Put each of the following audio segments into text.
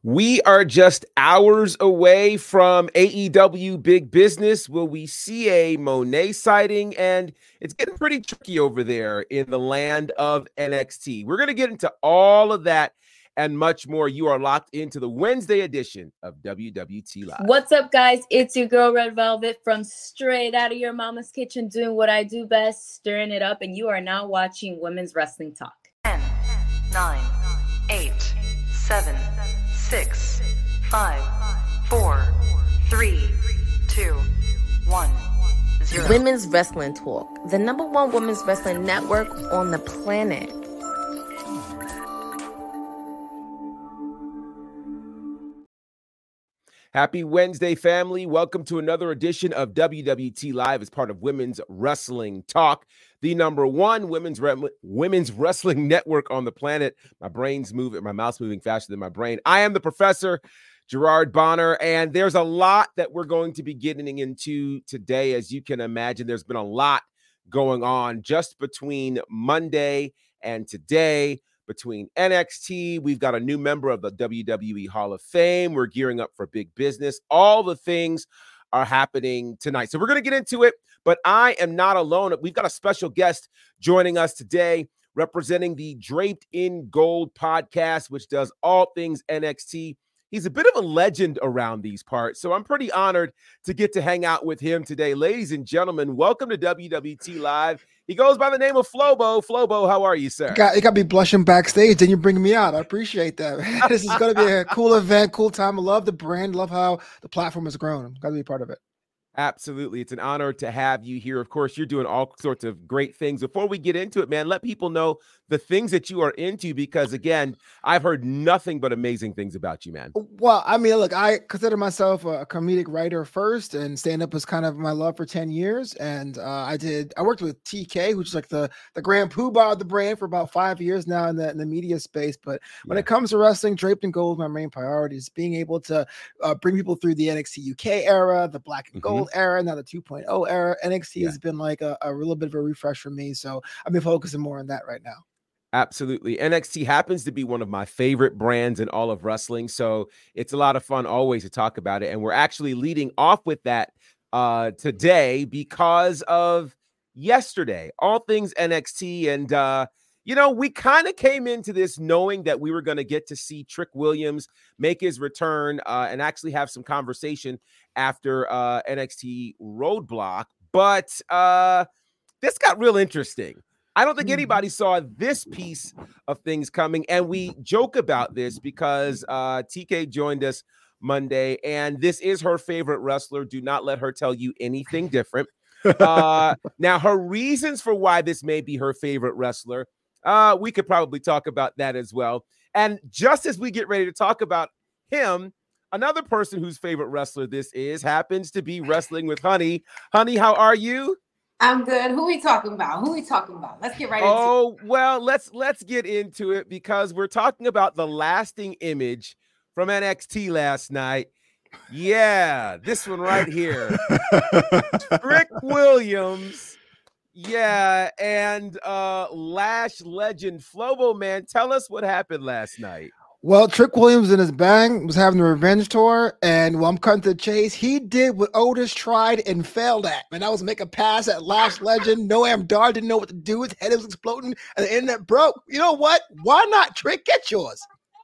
We are just hours away from AEW Big Business. Will we see a Monet sighting? And it's getting pretty tricky over there in the land of NXT. We're going to get into all of that and much more. You are locked into the Wednesday edition of WWT Live. What's up, guys? It's your girl, Red Velvet, from straight out of your mama's kitchen, doing what I do best, stirring it up. And you are now watching Women's Wrestling Talk. 10, 9, 8, 7, 6, 5, 4, 3, 2, 1, 0. Women's Wrestling Talk, the #1 women's wrestling network on the planet. Happy Wednesday, family. Welcome to another edition of WWT Live as part of Women's Wrestling Talk, the #1 women's wrestling network on the planet. My mouth's moving faster than my brain. I am the Professor, Gerard Bonner, and there's a lot that we're going to be getting into today. As you can imagine, there's been a lot going on just between Monday and today. Between NXT, we've got a new member of the WWE Hall of Fame. We're gearing up for big business. All the things are happening tonight. So we're going to get into it, but I am not alone. We've got a special guest joining us today, representing the Draped in Gold podcast, which does all things NXT. He's a bit of a legend around these parts, so I'm pretty honored to get to hang out with him today. Ladies and gentlemen, welcome to WWT Live. He goes by the name of Flobo. Flobo, how are you, sir? You got me blushing backstage, and you're bringing me out. I appreciate that. This is going to be a cool event, cool time. I love the brand, love how the platform has grown. I'm glad to be part of it. Absolutely. It's an honor to have you here. Of course, you're doing all sorts of great things. Before we get into it, man, let people know the things that you are into, because, again, I've heard nothing but amazing things about you, man. Well, I mean, look, I consider myself a comedic writer first, and stand-up was kind of my love for 10 years. And I worked with TK, which is like the grand poobah of the brand, for about 5 years now in the media space. But when it comes to wrestling, Draped in Gold, my main priority is being able to bring people through the NXT UK era, the Black and Gold era, now the 2.0 era. NXT has been like a little bit of a refresh for me, so I've been focusing more on that right now. Absolutely. NXT happens to be one of my favorite brands in all of wrestling, so it's a lot of fun always to talk about it. And we're actually leading off with that today because of yesterday, all things NXT. And we kind of came into this knowing that we were going to get to see Trick Williams make his return and actually have some conversation after NXT Roadblock. But this got real interesting. I don't think anybody saw this piece of things coming. And we joke about this because TK joined us Monday, and this is her favorite wrestler. Do not let her tell you anything different. Now, her reasons for why this may be her favorite wrestler, we could probably talk about that as well. And just as we get ready to talk about him, another person whose favorite wrestler this is happens to be wrestling with Honey. Honey, how are you? I'm good. Who we talking about? Let's get right into it. Oh, well, let's get into it, because we're talking about the lasting image from NXT last night. Yeah, this one right here. Trick Williams. Yeah, and Lash legend Flobo, man, tell us what happened last night. Well, Trick Williams in his bang was having the revenge tour, and I'm cutting to the chase. He did what Otis tried and failed at, and that was make a pass at Lash Legend. Noam Dar didn't know what to do. His head was exploding, and the internet broke. You know what? Why not, Trick? Get yours.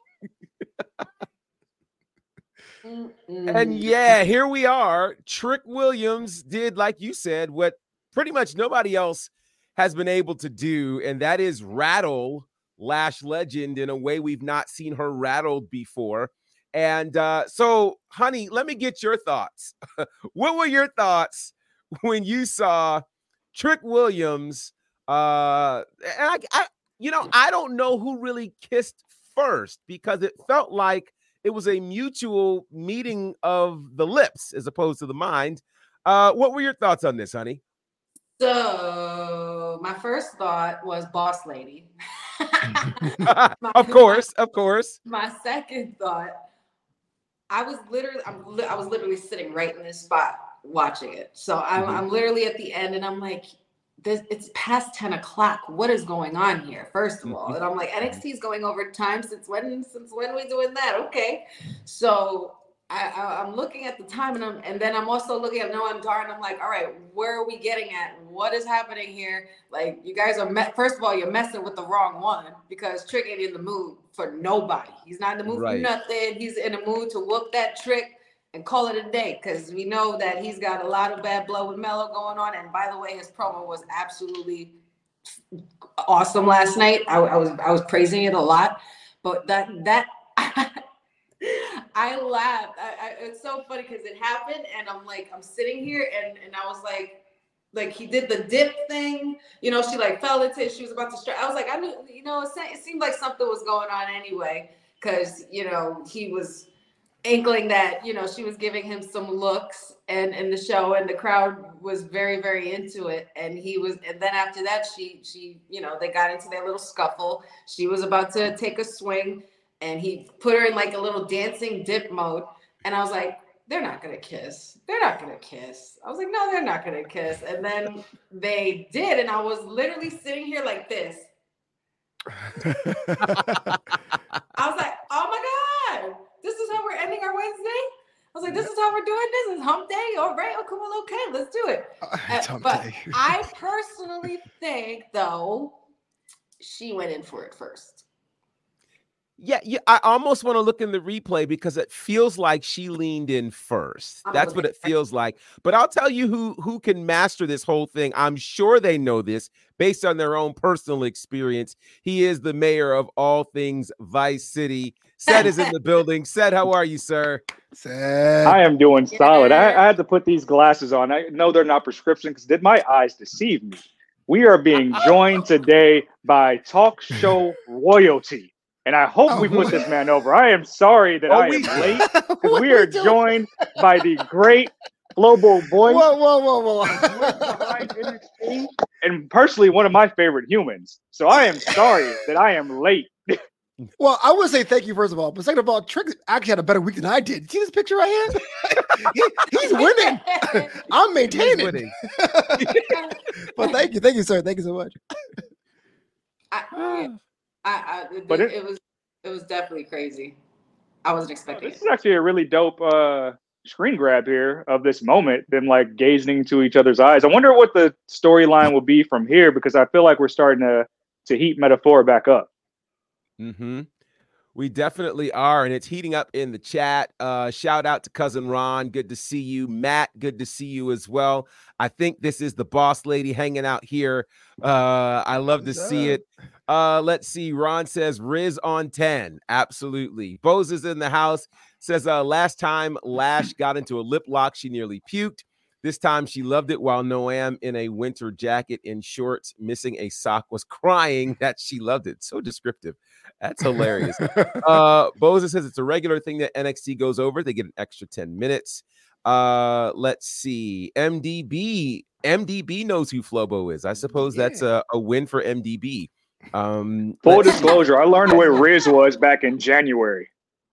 And yeah, here we are. Trick Williams did, like you said, what pretty much nobody else has been able to do, and that is rattle Lash Legend in a way we've not seen her rattled before. And so, Honey, let me get your thoughts. What were your thoughts when you saw Trick Williams? And I don't know who really kissed first, because it felt like it was a mutual meeting of the lips as opposed to the mind. What were your thoughts on this, Honey? So my first thought was boss lady. Of course. My second thought, I was literally sitting right in this spot watching it. So I'm literally at the end, and I'm like, it's past 10 o'clock. What is going on here? First of all, and I'm like, NXT is going overtime. Since when we doing that? Okay, so I'm looking at the time, and then I'm also looking at Noam Dar, and I'm like, all right, where are we getting at? What is happening here? Like, you guys are first of all, you're messing with the wrong one, because Trick ain't in the mood for nobody. He's not in the mood for nothing. He's in the mood to whoop that Trick and call it a day, because we know that he's got a lot of bad blood with Melo going on. And by the way, his promo was absolutely awesome last night. I was praising it a lot, but that I laughed. It's so funny because it happened, and I'm sitting here, and I was like he did the dip thing, she like fell into it. She was about to strike. I was like, I knew, it seemed like something was going on anyway, because he was inkling that she was giving him some looks and in the show, and the crowd was very, very into it, and then after that she they got into their little scuffle. She was about to take a swing, and he put her in like a little dancing dip mode, and I was like, they're not gonna kiss. I was like, no, they're not gonna kiss. And then they did, and I was literally sitting here like this. I was like, oh my God, this is how we're ending our Wednesday? I was like, this is how we're doing this? It's hump day? All right, oh, come on, okay, let's do it. But I personally think, though, she went in for it first. Yeah, I almost want to look in the replay because it feels like she leaned in first. That's what it feels like. But I'll tell you who can master this whole thing. I'm sure they know this based on their own personal experience. He is the mayor of all things Vice City. Seth is in the building. Seth, how are you, sir? Seth. I am doing solid. I had to put these glasses on. I know they're not prescription because did my eyes deceive me? We are being joined today by talk show royalty. And I hope we put this man over. I am sorry that I am late, because we are joined by the great global voice. Whoa. And personally, one of my favorite humans. So I am sorry that I am late. Well, I would say thank you, first of all. But second of all, Trick actually had a better week than I did. See this picture right here? He's winning. I'm maintaining. Winning. But thank you, sir. Thank you so much. It was definitely crazy. I wasn't expecting this. This is actually a really dope screen grab here of this moment, them like gazing into each other's eyes. I wonder what the storyline will be from here, because I feel like we're starting to heat metaphor back up. We definitely are, and it's heating up in the chat. Shout out to Cousin Ron. Good to see you. Matt, good to see you as well. I think this is the boss lady hanging out here. I love to see it. Let's see. Ron says Riz on 10. Absolutely. Bose is in the house. Says last time Lash got into a lip lock, she nearly puked. This time she loved it, while Noam in a winter jacket and shorts missing a sock was crying that she loved it. So descriptive. That's hilarious. Boza says it's a regular thing that NXT goes over. They get an extra 10 minutes. Let's see. MDB knows who Flobo is. I suppose that's a win for MDB. Full disclosure, I learned where Riz was back in January.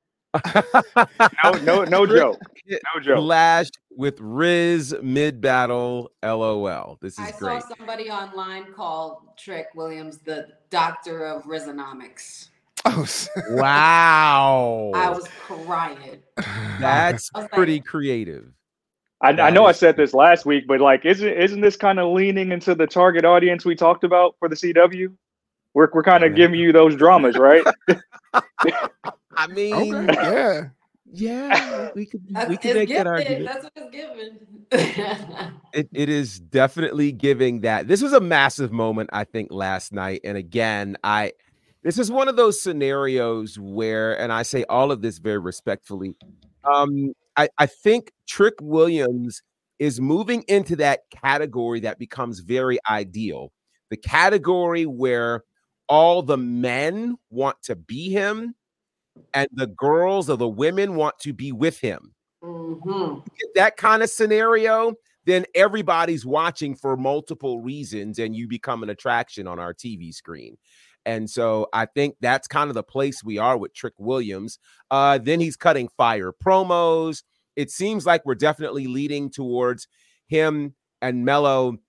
No joke. No joke. Lash with Riz mid-battle. LOL. This is great. I saw somebody online called Trick Williams the doctor of Rizonomics. Oh, wow. I was crying. That's pretty creative. I know I said this last week, but like, isn't this kind of leaning into the target audience we talked about for the CW? We're kind of giving you those dramas, right? I mean, okay. Yeah, we could make that argument. That's what it's given. It is definitely giving that. This was a massive moment, I think, last night. And again, this is one of those scenarios where, and I say all of this very respectfully, I think Trick Williams is moving into that category that becomes very ideal. The category where all the men want to be him and the girls or the women want to be with him. Mm-hmm. That kind of scenario, then everybody's watching for multiple reasons and you become an attraction on our TV screen. And so I think that's kind of the place we are with Trick Williams. Then he's cutting fire promos. It seems like we're definitely leading towards him and Melo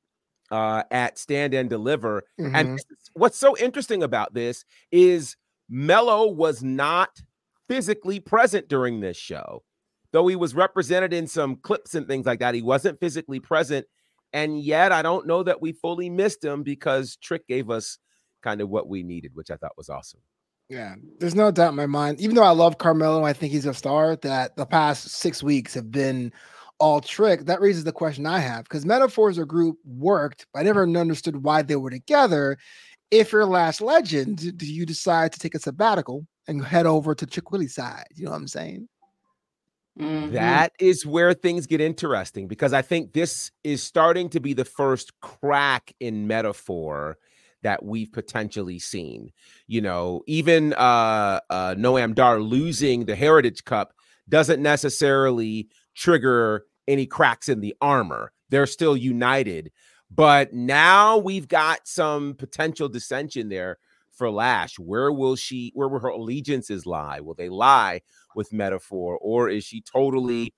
at Stand and Deliver. Mhm. And what's so interesting about this is Melo was not physically present during this show. Though he was represented in some clips and things like that, he wasn't physically present. And yet I don't know that we fully missed him because Trick gave us kind of what we needed, which I thought was awesome. Yeah, there's no doubt in my mind. Even though I love Carmelo, I think he's a star, that the past 6 weeks have been all Trick. That raises the question I have, because Metaphors or group worked, but I never understood why they were together. If you're Lash Legend, do you decide to take a sabbatical and head over to Chick Willie's side? You know what I'm saying? Mhm. That is where things get interesting, because I think this is starting to be the first crack in Metaphor that we've potentially seen. You know, even Noam Dar losing the Heritage Cup doesn't necessarily trigger any cracks in the armor. They're still united. But now we've got some potential dissension there for Lash. Where will her allegiances lie? Will they lie with Metaphor, or is she totally,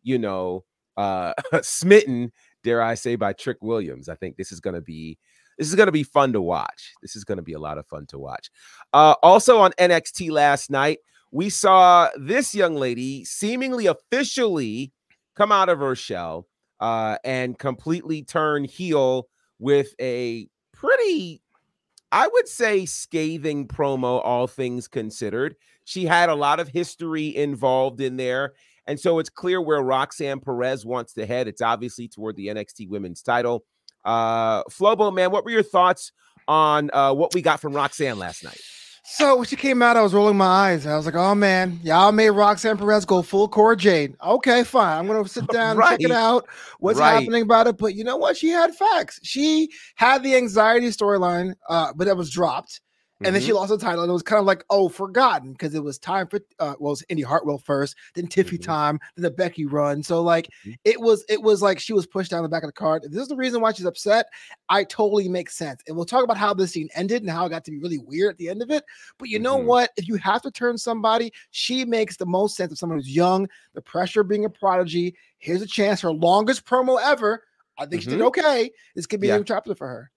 smitten, dare I say, by Trick Williams? I think this is going to be fun to watch. This is going to be a lot of fun to watch. Also on NXT last night, we saw this young lady seemingly officially come out of her shell and completely turn heel with a pretty, I would say, scathing promo, all things considered. She had a lot of history involved in there. And so it's clear where Roxanne Perez wants to head. It's obviously toward the NXT women's title. Flobo, man, what were your thoughts on what we got from Roxanne last night? So when she came out, I was rolling my eyes. I was like, oh man, y'all made Roxanne Perez go full Cora Jade. Okay, fine. I'm going to sit down and check it out. What's happening about it? But you know what? She had facts. She had the anxiety storyline, but it was dropped. And then she lost the title, and it was kind of like, forgotten, because it was time for it was Indy Hartwell first, then Tiffy time, then the Becky run. So like it was like she was pushed down the back of the card. If this is the reason why she's upset, I totally make sense. And we'll talk about how this scene ended and how it got to be really weird at the end of it. But you know what? If you have to turn somebody, she makes the most sense of someone who's young, the pressure of being a prodigy. Here's a chance, her longest promo ever. I think she did okay. This could be a new chapter for her.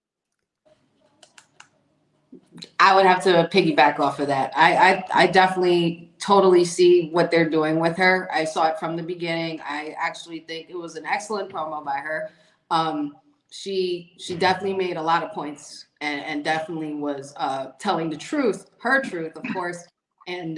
I would have to piggyback off of that. I definitely totally see what they're doing with her. I saw it from the beginning. I actually think it was an excellent promo by her. She definitely made a lot of points and definitely was telling the truth, her truth, of course. And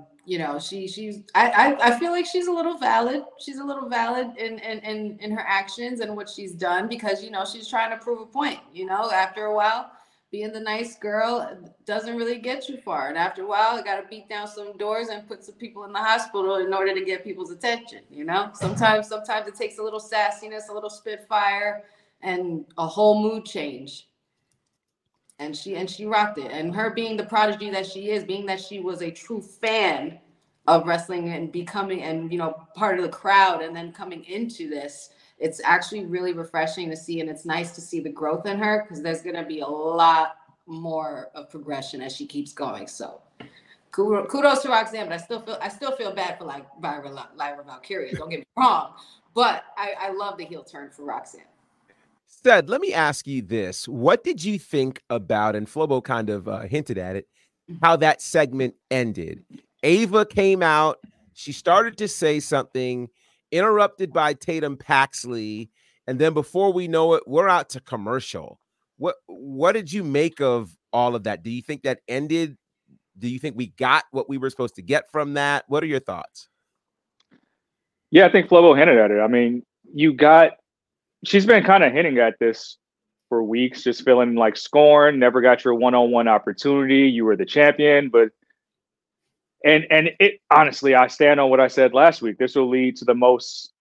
she's I feel like she's a little valid. She's a little valid in her actions and what she's done, because she's trying to prove a point. After a while, being the nice girl doesn't really get you far. And after a while, you got to beat down some doors and put some people in the hospital in order to get people's attention. Sometimes it takes a little sassiness, a little spitfire, and a whole mood change. And she rocked it. And her being the prodigy that she is, being that she was a true fan of wrestling and becoming, and part of the crowd, and then coming into this, it's actually really refreshing to see, and it's nice to see the growth in her, because there's going to be a lot more of progression as she keeps going. So kudos to Roxanne, but I still feel bad for Lyra Valkyria. Don't get me wrong, but I love the heel turn for Roxanne. Stud, let me ask you this. What did you think about, and Flobo kind of hinted at it, how that segment ended? Ava came out. She started to say something, interrupted by Tatum Paxley, and then before we know it, we're out to commercial. What did you make of all of that? Do you think that ended? Do you think we got what we were supposed to get from that? What are your thoughts? Yeah, I think Flobo hinted at it. I mean, she's been kind of hinting at this for weeks, just feeling like scorned, never got your one-on-one opportunity. You were the champion, but And it honestly, I stand on what I said last week. This will lead to the most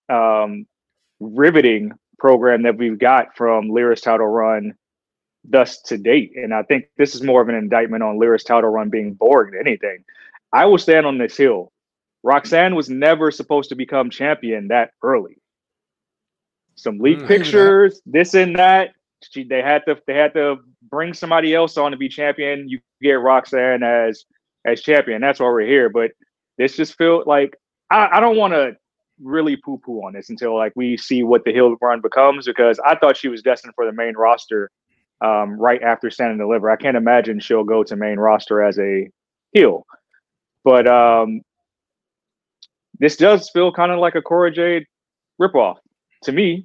riveting program that we've got from Lyra's title run thus to date. And I think this is more of an indictment on Lyra's title run being boring than anything. I will stand on this hill. Roxanne was never supposed to become champion that early. Some leaked pictures, this and that. They had to bring somebody else on to be champion. You get Roxanne as champion. That's why we're here. But this just felt like I don't want to really poo-poo on this until like we see what the heel run becomes, because I thought she was destined for the main roster right after Stand and Deliver. I can't imagine she'll go to main roster as a heel. But this does feel kind of like a Cora Jade ripoff to me.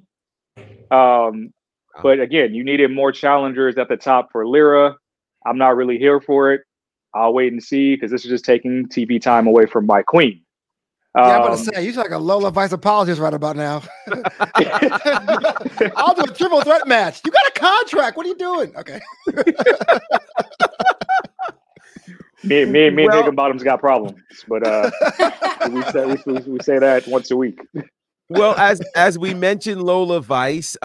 But again, you needed more challengers at the top for Lyra. I'm not really here for it. I'll wait and see, because this is just taking TV time away from my queen. Yeah, I'm about to say, you're like a Lola Vice apologist right about now. I'll do a triple threat match. You got a contract. What are you doing? Okay. me and Higginbottom's got problems, but we say that once a week. Well, as we mentioned, Lola Vice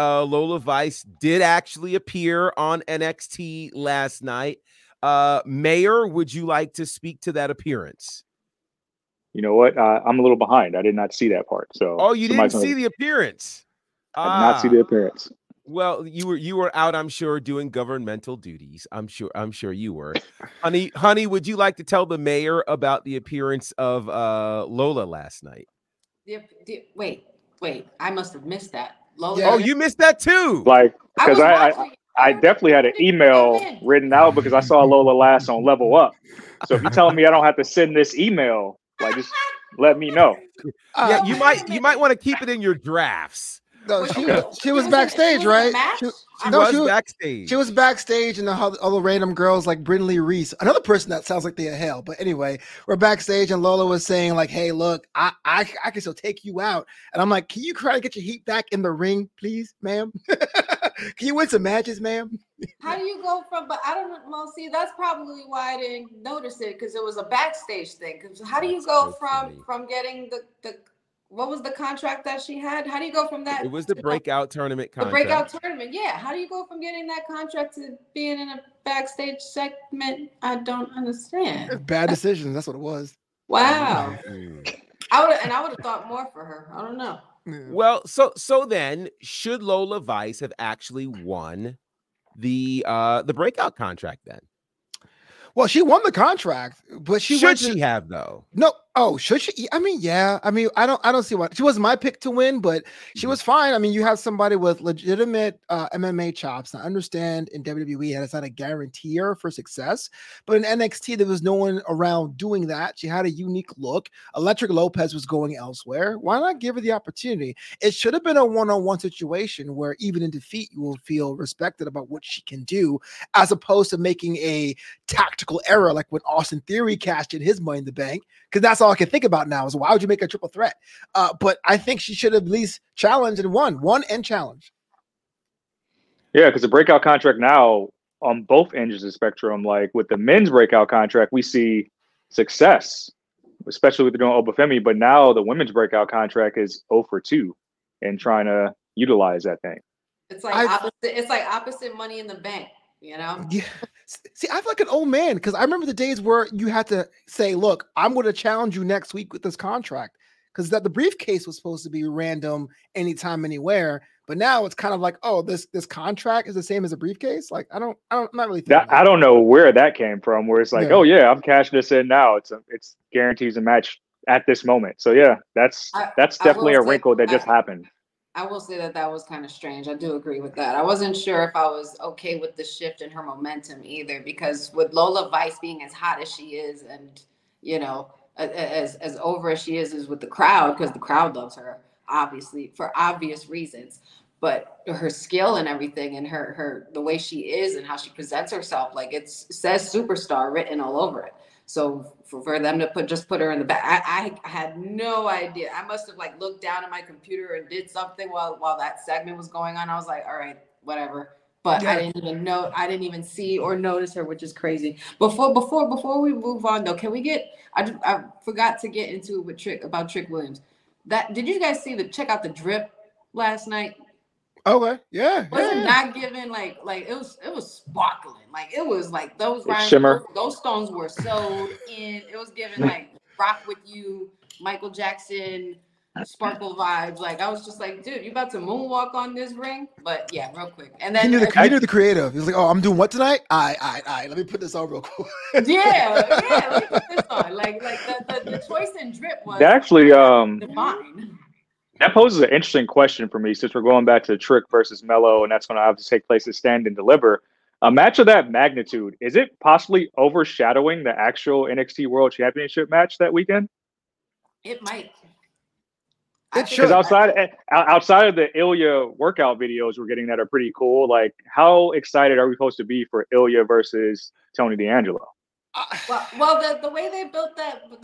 did actually appear on NXT last night. Mayor, would you like to speak to that appearance? You know what? I'm a little behind. I did not see that part. So you didn't see the appearance? I did not see the appearance. Well, you were out, I'm sure, doing governmental duties. I'm sure you were. Honey, would you like to tell the mayor about the appearance of Lola last night? Wait. I must have missed that. Lola. Yeah. Oh, you missed that too. Like, because I definitely had an email written out because I saw Lola last on Level Up. So if you tell me I don't have to send this email, like, just let me know. Yeah, you might want to keep it in your drafts. No, she was backstage, right? She was backstage. She was backstage, and all the random girls like Brindley Reese, another person that sounds like they're hell. But anyway, we're backstage, and Lola was saying like, "Hey, look, I can still take you out." And I'm like, "Can you try to get your heat back in the ring, please, ma'am? Can you win some matches, ma'am?" How do you go from? But I don't know. Well, see, that's probably why I didn't notice it, because it was a backstage thing. Because how do you go from getting the what was the contract that she had? How do you go from that? It was the breakout tournament contract. The breakout tournament, yeah. How do you go from getting that contract to being in a backstage segment? I don't understand. Bad decisions. That's what it was. Wow. I would have thought more for her. I don't know. Well, so then, should Lola Vice have actually won the breakout contract then? Well, she won the contract, but should she have though? No. Oh, should she? I mean, yeah. I mean, I don't see why. She wasn't my pick to win, but she was fine. I mean, you have somebody with legitimate MMA chops. I understand in WWE that's not a guaranteer for success, but in NXT there was no one around doing that. She had a unique look. Electric Lopez was going elsewhere. Why not give her the opportunity? It should have been a one-on-one situation where even in defeat you will feel respected about what she can do, as opposed to making a tactical error like when Austin Theory cashed in his Money in the Bank. Because that's all I can think about now is why would you make a triple threat? But I think she should have at least challenged and won and challenged. Yeah, because the breakout contract now on both ends of the spectrum, like with the men's breakout contract, we see success, especially with doing Obafemi. But now the women's breakout contract is 0 for 2 and trying to utilize that thing. It's like opposite Money in the Bank. You know? Yeah. See, I feel like an old man because I remember the days where you had to say, look, I'm going to challenge you next week with this contract, because that the briefcase was supposed to be random anytime, anywhere. But now it's kind of like, oh, this contract is the same as a briefcase. Like, I'm not really thinking that. I don't know where that came from, where it's like, oh yeah, I'm cashing this in now. It's guarantees a match at this moment. So yeah, that's definitely a wrinkle that just happened. I will say that was kind of strange. I do agree with that. I wasn't sure if I was okay with the shift in her momentum either, because with Lola Vice being as hot as she is, and you know, as over as she is with the crowd, because the crowd loves her, obviously, for obvious reasons. But her skill and everything, and her the way she is and how she presents herself, like it says superstar written all over it. So for them to put her in the back, I had no idea. I must have like looked down at my computer and did something while that segment was going on. I was like, all right, whatever. But yeah. I didn't even know. I didn't even see or notice her, which is crazy. Before we move on though, can we get? I forgot to get into it with Trick Williams. Did you guys check out the drip last night? Okay, yeah. Was it not given like it was sparkling, like it was like those shimmer. Those stones were sewed in. It was given like Rock With You, Michael Jackson, sparkle vibes. Like I was just like, dude, you about to moonwalk on this ring? But yeah, real quick. And then he knew the creative. He was like, oh, I'm doing what tonight? Let me put this on real quick. yeah, let me put this on. Like the choice in drip was actually divine. That poses an interesting question for me since we're going back to Trick versus Melo, and that's going to have to take place at Stand and Deliver. A match of that magnitude, is it possibly overshadowing the actual NXT World Championship match that weekend? It might. Because outside of the Ilya workout videos we're getting that are pretty cool, like how excited are we supposed to be for Ilya versus Tony D'Angelo? Well, the way they built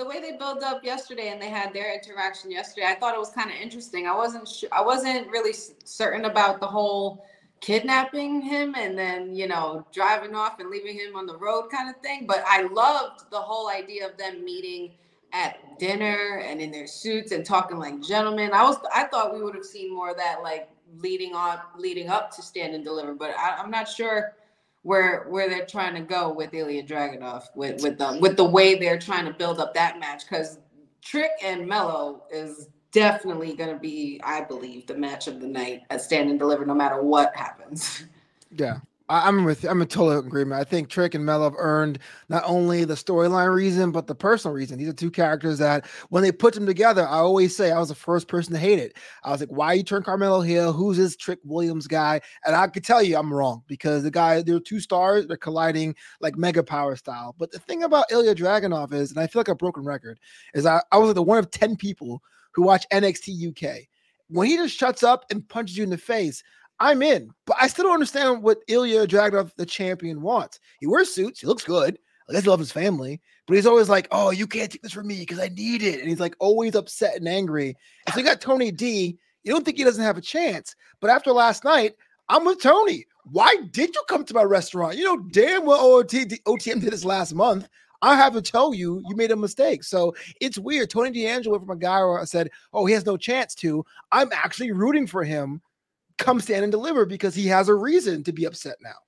up yesterday, and they had their interaction yesterday, I thought it was kind of interesting. I wasn't really certain about the whole kidnapping him and then driving off and leaving him on the road kind of thing. But I loved the whole idea of them meeting at dinner and in their suits and talking like gentlemen. I thought we would have seen more of that, like leading up to Stand and Deliver. But I'm not sure where they're trying to go with Ilya Dragunov with the way they're trying to build up that match, because Trick and Melo is definitely going to be, I believe, the match of the night at Stand and Deliver, no matter what happens. Yeah, I'm in total agreement. I think Trick and Melo have earned not only the storyline reason, but the personal reason. These are two characters that when they put them together, I always say I was the first person to hate it. I was like, why you turn Carmelo Hill? Who's this Trick Williams guy? And I could tell you I'm wrong, because they're two stars, they're colliding like mega power style. But the thing about Ilya Dragunov is, and I feel like a broken record, is I was like the one of 10 people who watch NXT UK. When he just shuts up and punches you in the face, I'm in, but I still don't understand what Ilya Dragunov, the champion, wants. He wears suits. He looks good. I guess he loves his family, but he's always like, oh, you can't take this from me because I need it. And he's like always upset and angry. And so you got Tony D. You don't think he doesn't have a chance, but after last night, I'm with Tony. Why did you come to my restaurant? You know damn well OTM did this last month. I have to tell you, you made a mistake. So it's weird. Tony D'Angelo from a guy where I said, oh, he has no chance to. I'm actually rooting for him. Come Stand and Deliver, because he has a reason to be upset now.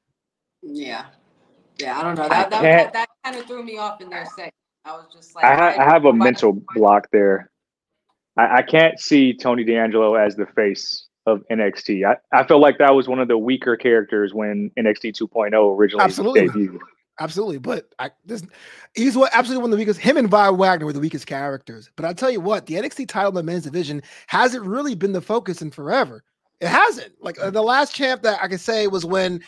Yeah, I don't know. That kind of threw me off in their segment. I was just like, I have a mental block there. I can't see Tony D'Angelo as the face of NXT. I feel like that was one of the weaker characters when NXT 2.0 originally debuted. Absolutely, but he's absolutely one of the weakest. Him and Vi Wagner were the weakest characters. But I'll tell you what, the NXT title in the men's division hasn't really been the focus in forever. It hasn't. Like the last champ that I could say was when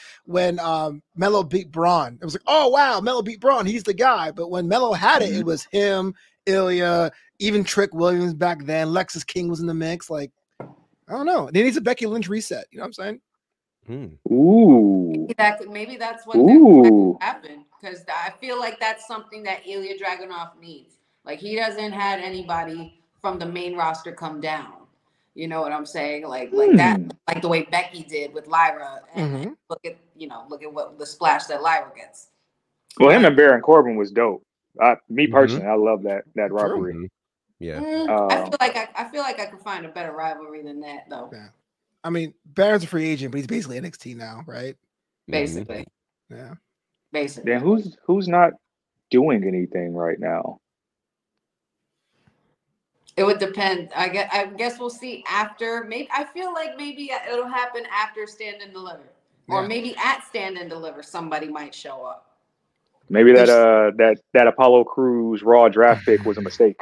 Melo beat Braun. It was like, oh wow, Melo beat Braun. He's the guy. But when Melo had it, it was him, Ilya, even Trick Williams back then. Lexus King was in the mix. Like, I don't know. They need a Becky Lynch reset. You know what I'm saying? Ooh. Maybe that's what happened, because I feel like that's something that Ilya Dragunov needs. Like, he doesn't have anybody from the main roster come down. You know what I'm saying? Like that, like the way Becky did with Lyra, and look at what the splash that Lyra gets. Well, him and Baron Corbin was dope. Me personally, I love that rivalry. Yeah. I feel like I could find a better rivalry than that, though. Yeah. I mean, Baron's a free agent, but he's basically NXT now, right? Basically. Yeah. Basically. Then who's not doing anything right now? It would depend. I guess we'll see after. Maybe I feel like maybe it'll happen after Stand and Deliver, or maybe at Stand and Deliver somebody might show up. Maybe that Apollo Crews Raw draft pick was a mistake.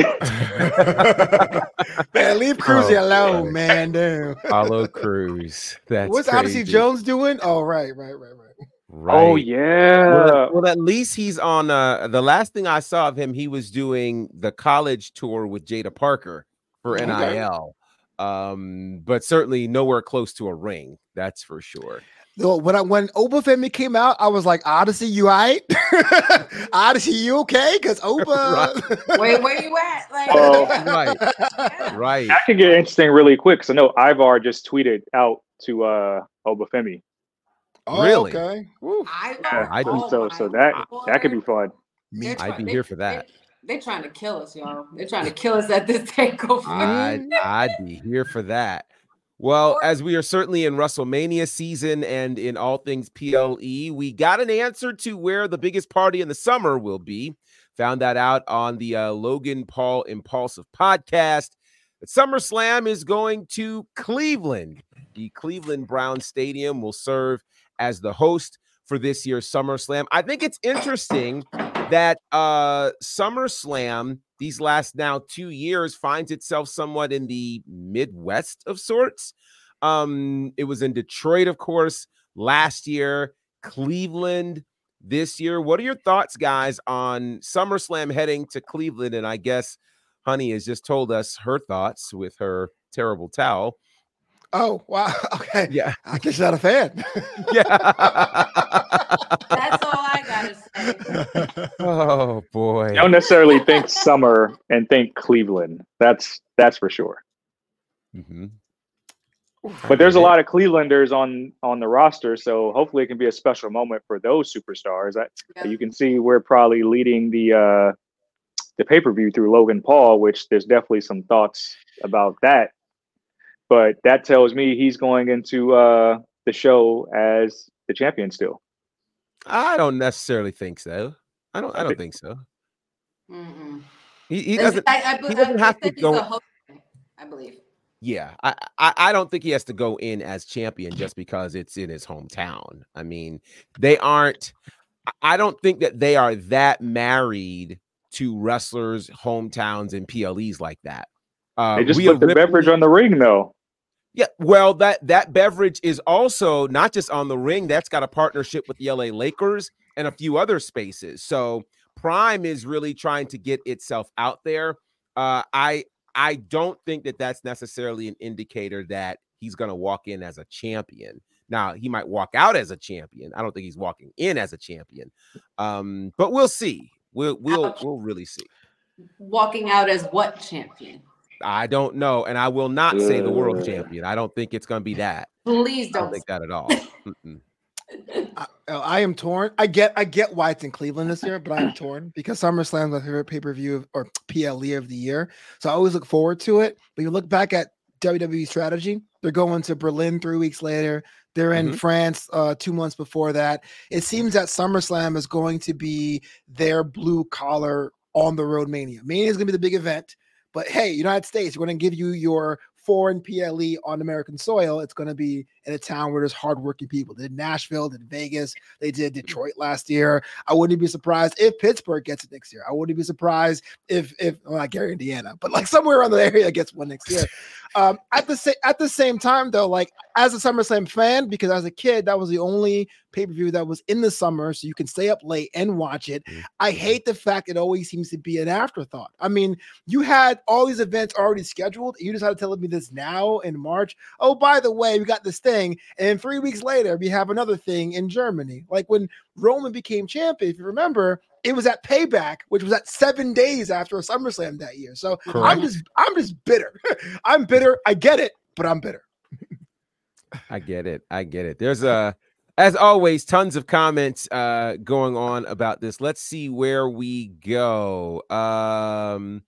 Man, leave Crews alone, man. Damn. Apollo Crews. What's Odyssey Jones doing? Oh, right. Right. Oh yeah. Well, at least he's on. The last thing I saw of him, he was doing the college tour with Jada Parker for NIL. But certainly nowhere close to a ring. That's for sure. When Obafemi came out, I was like, Odyssey, you all right? Odyssey, you okay? Because Oba. Where you at? Like, right. That can get interesting really quick, because I know Ivar just tweeted out to Obafemi. Oh, really? Okay. I do so that could be fun. I'd be here for that. They're trying to kill us, y'all. They're trying to kill us at this takeover. I'd be here for that. Well, as we are certainly in WrestleMania season and in all things PLE, we got an answer to where the biggest party in the summer will be. Found that out on the Logan Paul Impulsive podcast. SummerSlam is going to Cleveland. The Cleveland Browns Stadium will serve as the host for this year's SummerSlam. I think it's interesting that SummerSlam these last now 2 years finds itself somewhat in the Midwest of sorts. It was in Detroit, of course, last year, Cleveland this year. What are your thoughts, guys, on SummerSlam heading to Cleveland? And I guess Honey has just told us her thoughts with her terrible towel. Oh, wow. Okay. Yeah. I guess you're not a fan. Yeah. That's all I gotta say. Oh boy. I don't necessarily think summer and think Cleveland. That's for sure. Mm-hmm. But there's a lot of Clevelanders on the roster, so hopefully it can be a special moment for those superstars. You can see we're probably leading the pay-per-view through Logan Paul, which there's definitely some thoughts about that. But that tells me he's going into the show as the champion still. I don't necessarily think so. I don't think so. Mm-mm. He doesn't. He doesn't have to go. Host, I believe. Yeah, I don't think he has to go in as champion just because it's in his hometown. I mean, they aren't. I don't think that they are that married to wrestlers' hometowns and PLEs like that. They just put the beverage on the ring, though. Yeah, well, that beverage is also not just on the ring. That's got a partnership with the LA Lakers and a few other spaces. So Prime is really trying to get itself out there. I don't think that that's necessarily an indicator that he's going to walk in as a champion. Now, he might walk out as a champion. I don't think he's walking in as a champion. But we'll see. We'll really see. Walking out as what champion? I don't know, and I will not say the world champion. I don't think it's going to be that. Please don't. I don't think that at all. I am torn. I get why it's in Cleveland this year, but I'm torn because SummerSlam is my favorite pay-per-view or PLE of the year. So I always look forward to it. But you look back at WWE strategy, they're going to Berlin 3 weeks later. They're in France 2 months before that. It seems that SummerSlam is going to be their blue collar on the road Mania. Mania is going to be the big event. But hey, United States, we're going to give you your foreign PLE on American soil. It's going to be in a town where there's hardworking people. They did Nashville, they did Vegas, they did Detroit last year. I wouldn't be surprised if Pittsburgh gets it next year. I wouldn't be surprised if well, not Gary, Indiana, but like somewhere around the area gets one next year. At the same time, though, like as a SummerSlam fan, because as a kid, that was the only pay-per-view that was in the summer, so you can stay up late and watch it. I hate the fact it always seems to be an afterthought. I mean, you had all these events already scheduled. You just had to tell me this now in March. Oh, by the way, we got this thing, and 3 weeks later, we have another thing in Germany. Like when Roman became champion, if you remember, it was at Payback, which was at 7 days after a SummerSlam that year. So I'm just bitter. I'm bitter. I get it, but I'm bitter. I get it. There's as always, tons of comments going on about this. Let's see where we go. Boza.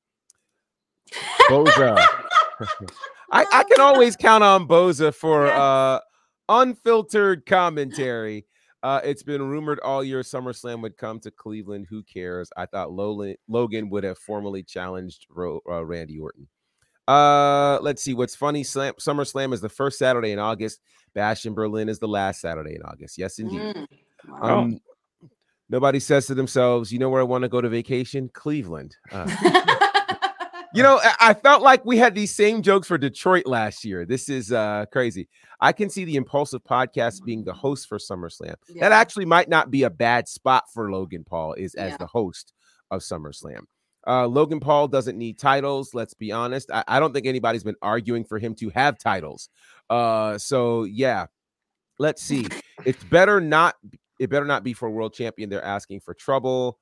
I can always count on Boza for unfiltered commentary. It's been rumored all year SummerSlam would come to Cleveland. Who cares? I thought Logan would have formally challenged Randy Orton. Let's see. What's funny, SummerSlam is the first Saturday in August. Bash in Berlin is the last Saturday in August. Yes, indeed. Wow. Nobody says to themselves, you know where I want to go to vacation? Cleveland. I felt like we had these same jokes for Detroit last year. This is crazy. I can see the Impulsive Podcast being the host for SummerSlam. Yeah. That actually might not be a bad spot for Logan Paul as the host of SummerSlam. Logan Paul doesn't need titles. Let's be honest. I don't think anybody's been arguing for him to have titles. So yeah, let's see. It better not be for world champion. They're asking for trouble.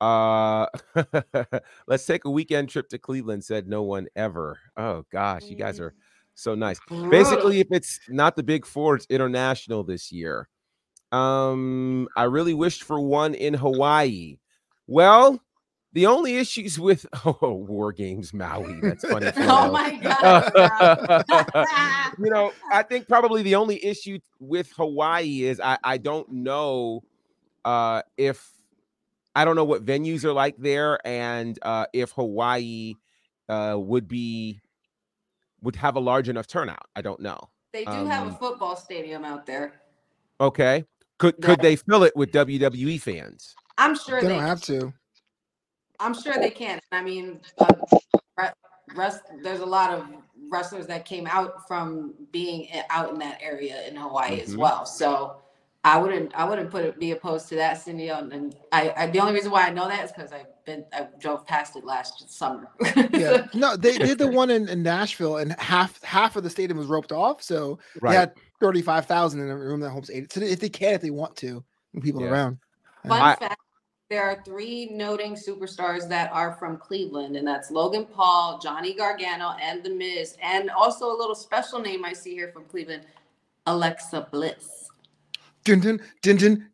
Let's take a weekend trip to Cleveland, said no one ever. Oh gosh, you guys are so nice. Basically, if it's not the Big Four, it's international this year. I really wished for one in Hawaii. Well, the only issues with War Games Maui. That's funny. Oh my god. I think probably the only issue with Hawaii is I don't know if I don't know what venues are like there, and if Hawaii would have a large enough turnout. I don't know. They do have a football stadium out there. Okay. Could they fill it with WWE fans? I'm sure they don't have to. I'm sure they can. I mean, there's a lot of wrestlers that came out from being out in that area in Hawaii as well. So I wouldn't be opposed to that, Cindy. And I the only reason why I know that is because I drove past it last summer. Yeah, no, they did the one in Nashville, and half of the stadium was roped off, so they had 35,000 in a room that holds 80. So if they want to, people around. Fun fact: there are 3 noting superstars that are from Cleveland, and that's Logan Paul, Johnny Gargano, and The Miz, and also a little special name I see here from Cleveland, Alexa Bliss. Dun, dun, dun, dun,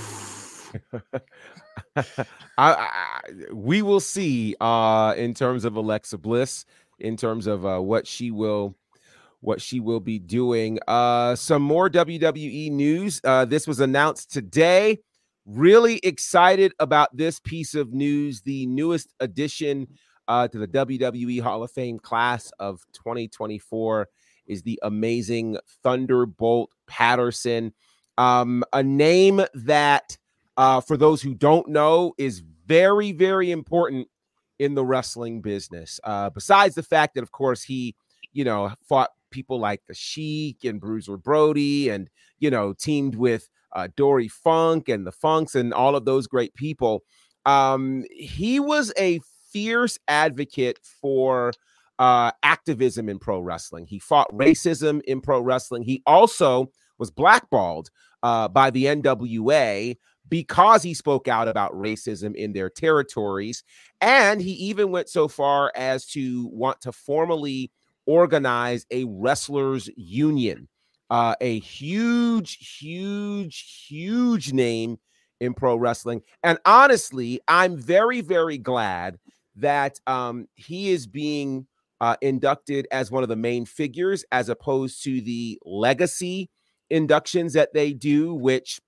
we will see in terms of Alexa Bliss, in terms of what she will be doing. Some more WWE news. This was announced today. Really excited about this piece of news. The newest addition to the WWE Hall of Fame class of 2024 is the amazing Thunderbolt Patterson. A name that, for those who don't know, is very, very important in the wrestling business. Besides the fact that, of course, he, fought people like the Sheik and Bruiser Brody and, teamed with Dory Funk and the Funks and all of those great people. He was a fierce advocate for activism in pro wrestling. He fought racism in pro wrestling. He also was blackballed by the NWA because he spoke out about racism in their territories. And he even went so far as to want to formally organize a wrestlers union, a huge, huge, huge name in pro wrestling. And honestly, I'm very, very glad that he is being inducted as one of the main figures, as opposed to the legacy inductions that they do, which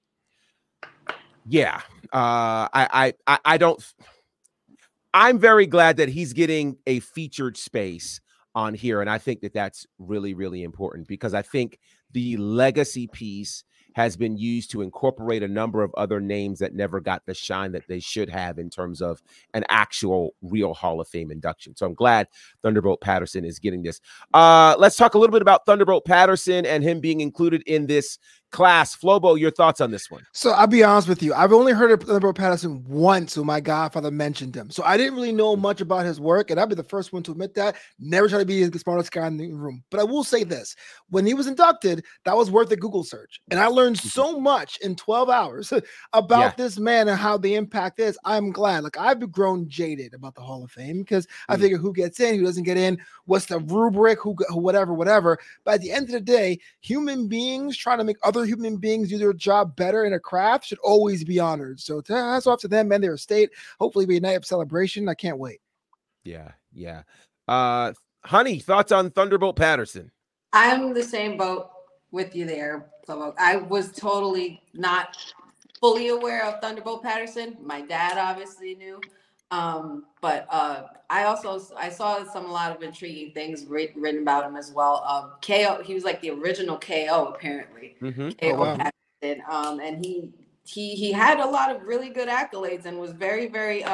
I'm very glad that he's getting a featured space on here, and I think that that's really, really important, because I think the legacy piece has been used to incorporate a number of other names that never got the shine that they should have in terms of an actual real Hall of Fame induction. So I'm glad Thunderbolt Patterson is getting this. Let's talk a little bit about Thunderbolt Patterson and him being included in this class. Flobo, your thoughts on this one? So I'll be honest with you. I've only heard of Thunderbolt Patterson once when my godfather mentioned him. So I didn't really know much about his work, and I'll be the first one to admit that. Never try to be the smartest guy in the room. But I will say this. When he was inducted, that was worth a Google search. And I learned so much in 12 hours about this man and how the impact is. I'm glad. Like, I've grown jaded about the Hall of Fame, because I figure who gets in, who doesn't get in, what's the rubric, who whatever. But at the end of the day, human beings trying to make other human beings do their job better in a craft should always be honored. So hats off to them and their estate. Hopefully be a night of celebration. I can't wait. Yeah. Honey, thoughts on Thunderbolt Patterson? I'm the same boat with you there. So I was totally not fully aware of Thunderbolt Patterson. My dad obviously knew. But I saw a lot of intriguing things written about him as well. KO, he was like the original KO apparently. KO Patterson. And he had a lot of really good accolades and was very, very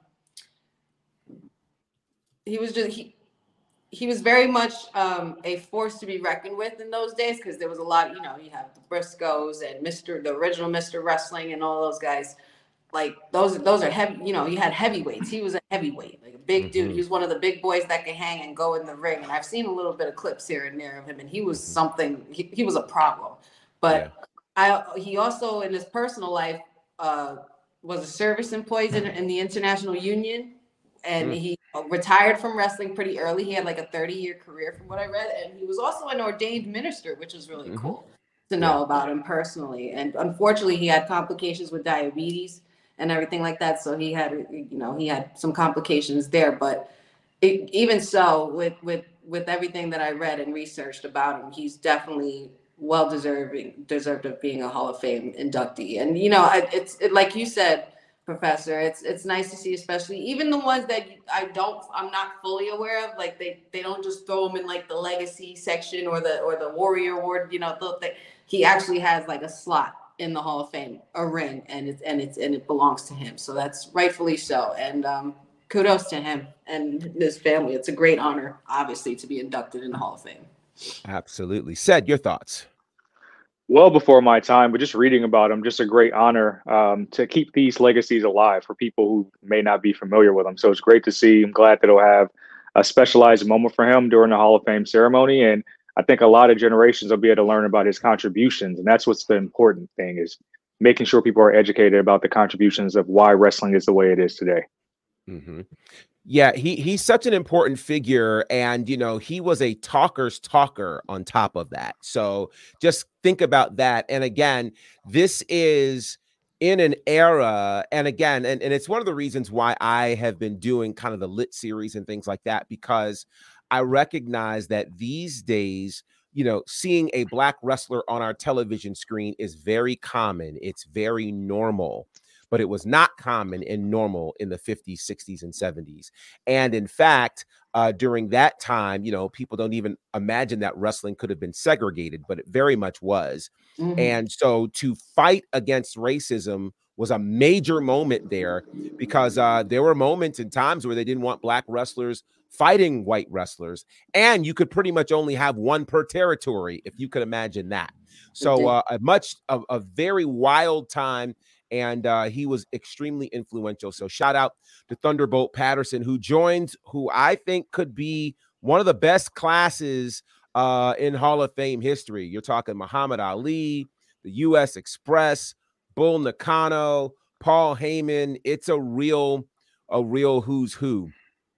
he was very much a force to be reckoned with in those days, because there was a lot, you have the Briscoes and the original Mr. Wrestling and all those guys. Like those are heavy, you had heavyweights. He was a heavyweight, like a big dude. He was one of the big boys that can hang and go in the ring. And I've seen a little bit of clips here and there of him, and he was something, he was a problem. But he also, in his personal life, was a service employee in the International Union. And he retired from wrestling pretty early. He had like a 30-year career from what I read. And he was also an ordained minister, which was really cool to know about him personally. And unfortunately, he had complications with diabetes and everything like that. So he had, he had some complications there. But even so, with everything that I read and researched about him, he's definitely deserved of being a Hall of Fame inductee. And, it's like you said, Professor, it's nice to see, especially even the ones that I'm not fully aware of. Like they don't just throw them in like the legacy section or the Warrior Award. He actually has like a slot in the Hall of Fame, a ring, and it belongs to him. So that's rightfully so. And kudos to him and his family. It's a great honor, obviously, to be inducted in the Hall of Fame. Absolutely. Said, your thoughts? Well before my time, but just reading about him, just a great honor to keep these legacies alive for people who may not be familiar with him. So it's great to see. I'm glad that he'll have a specialized moment for him during the Hall of Fame ceremony. And I think a lot of generations will be able to learn about his contributions. And that's what's the important thing, is making sure people are educated about the contributions of why wrestling is the way it is today. Mm-hmm. Yeah, he's such an important figure, and he was a talker's talker on top of that. So just think about that. And again, this is in an era, and again, and it's one of the reasons why I have been doing kind of the Lit series and things like that, because I recognize that these days, seeing a Black wrestler on our television screen is very common. It's very normal. But it was not common and normal in the 50s, 60s, and 70s. And in fact, during that time, people don't even imagine that wrestling could have been segregated, but it very much was. Mm-hmm. And so to fight against racism was a major moment there, because there were moments and times where they didn't want Black wrestlers fighting white wrestlers. And you could pretty much only have one per territory, if you could imagine that. So a very wild time. And he was extremely influential. So shout out to Thunderbolt Patterson, who joins who I think could be one of the best classes in Hall of Fame history. You're talking Muhammad Ali, the U.S. Express, Bull Nakano, Paul Heyman. It's a real who's who.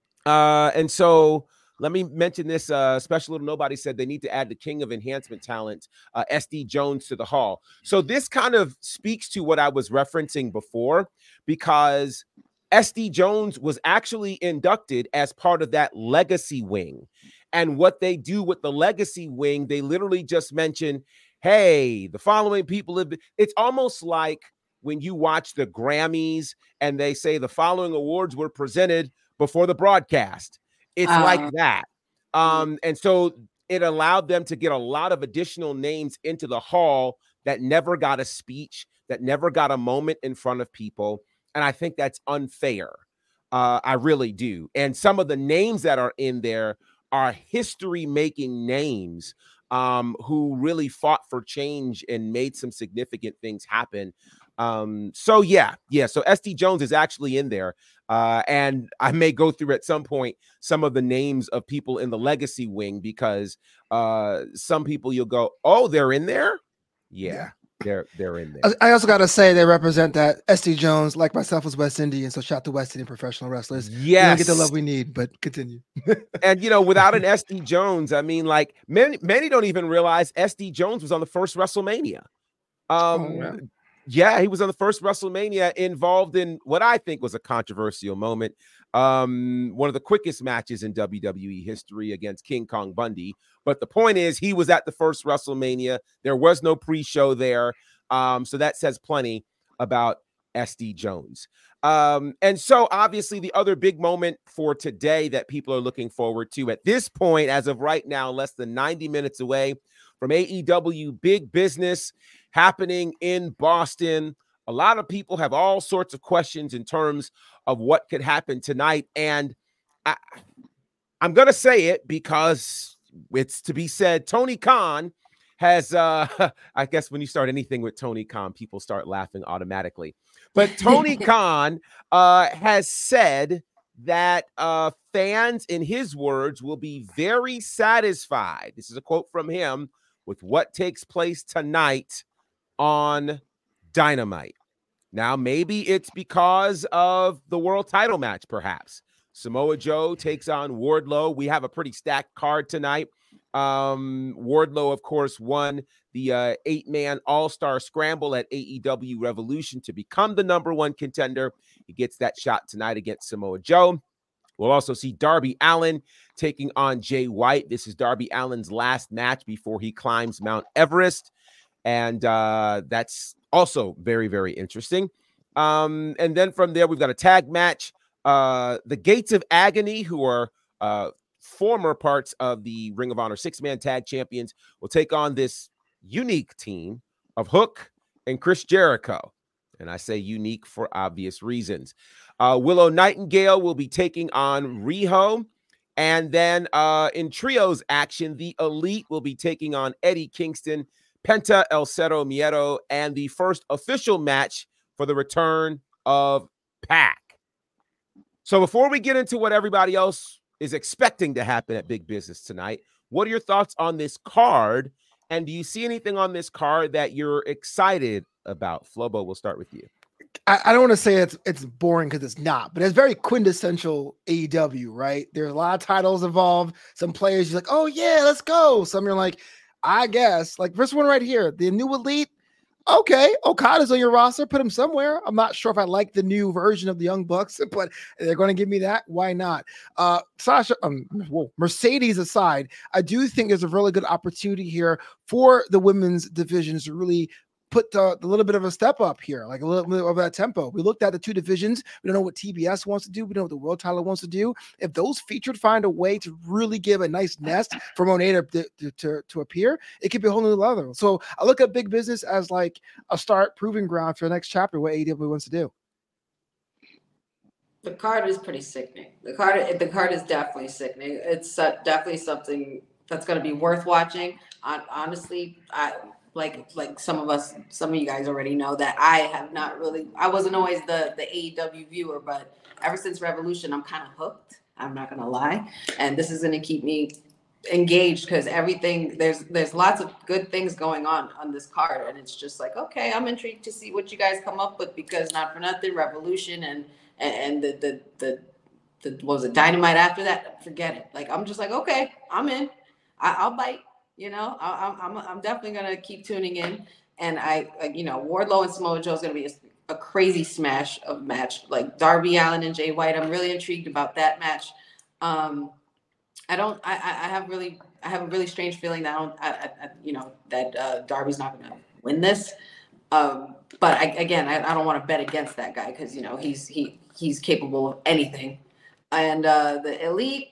And so let me mention this special little nobody said they need to add the king of enhancement talent, SD Jones, to the Hall. So this kind of speaks to what I was referencing before, because SD Jones was actually inducted as part of that legacy wing. And what they do with the legacy wing, they literally just mention, hey, the following people have been. It's almost like when you watch the Grammys and they say the following awards were presented before the broadcast. It's like that. And so it allowed them to get a lot of additional names into the Hall that never got a speech, that never got a moment in front of people. And I think that's unfair. I really do. And some of the names that are in there are history-making names who really fought for change and made some significant things happen. So SD Jones is actually in there. And I may go through at some point some of the names of people in the legacy wing, because some people you'll go, oh, they're in there. Yeah. They're in there. I also got to say they represent that. SD Jones, like myself, was West Indian, so shout out to West Indian professional wrestlers. Yes, we don't get the love we need, but continue. And without an SD Jones, I mean, like many don't even realize SD Jones was on the first WrestleMania. Yeah, he was on the first WrestleMania, involved in what I think was a controversial moment. One of the quickest matches in WWE history against King Kong Bundy. But the point is, he was at the first WrestleMania. There was no pre-show there. So that says plenty about SD Jones. And so obviously the other big moment for today that people are looking forward to at this point, as of right now, less than 90 minutes away from AEW Big Business happening in Boston. A lot of people have all sorts of questions in terms of what could happen tonight. And I'm going to say it because it's to be said. Tony Khan has, I guess when you start anything with Tony Khan, people start laughing automatically. But Tony Khan has said that fans, in his words, will be very satisfied. This is a quote from him, with what takes place tonight on Dynamite. Now, maybe it's because of the world title match, perhaps. Samoa Joe takes on Wardlow. We have a pretty stacked card tonight. Wardlow, of course, won the 8-man All-Star Scramble at AEW Revolution to become the #1 contender. He gets that shot tonight against Samoa Joe. We'll also see Darby Allin taking on Jay White. This is Darby Allin's last match before he climbs Mount Everest. And that's also very, very interesting. And then from there, we've got a tag match. The Gates of Agony, who are former parts of the Ring of Honor 6-man tag champions, will take on this unique team of Hook, and Chris Jericho. And I say unique for obvious reasons. Willow Nightingale will be taking on Riho. And then in trios action, the Elite will be taking on Eddie Kingston, Penta El Cero Miedo, and the first official match for the return of Pac. So before we get into what everybody else is expecting to happen at Big Business tonight, what are your thoughts on this card? And do you see anything on this card that you're excited about? Flobo, we'll start with you. I don't want to say it's boring because it's not, but it's very quintessential AEW, right? There's a lot of titles involved. Some players you're like, oh yeah, let's go. Some you're like, I guess. Like first one right here, the new Elite. Okay, Okada's on your roster. Put him somewhere. I'm not sure if I like the new version of the Young Bucks, but they're going to give me that. Why not? Mercedes aside, I do think there's a really good opportunity here for the women's divisions to really put the little bit of a step up here, like a little bit of that tempo. We looked at the two divisions. We don't know what TBS wants to do. We don't know what the world title wants to do. If those featured find a way to really give a nice nest for Monet to appear, it could be a whole new level. So I look at Big Business as like a start proving ground for the next chapter, what AEW wants to do. The card is pretty sickening. The card is definitely sickening. It's definitely something that's going to be worth watching. Honestly, like some of you guys already know that I wasn't always the AEW viewer, but ever since Revolution, I'm kind of hooked. I'm not going to lie. And this is going to keep me engaged because there's lots of good things going on this card. And it's just like, okay, I'm intrigued to see what you guys come up with because not for nothing, Revolution and the what was it, Dynamite after that? Forget it. Like, I'm just like, okay, I'm in. I'll bite. You know, I'm definitely gonna keep tuning in, and Wardlow and Samoa Joe is gonna be a crazy smash of match, like Darby Allin and Jay White. I'm really intrigued about that match. I have a really strange feeling that that Darby's not gonna win this. But I don't want to bet against that guy because he's capable of anything, and the Elite.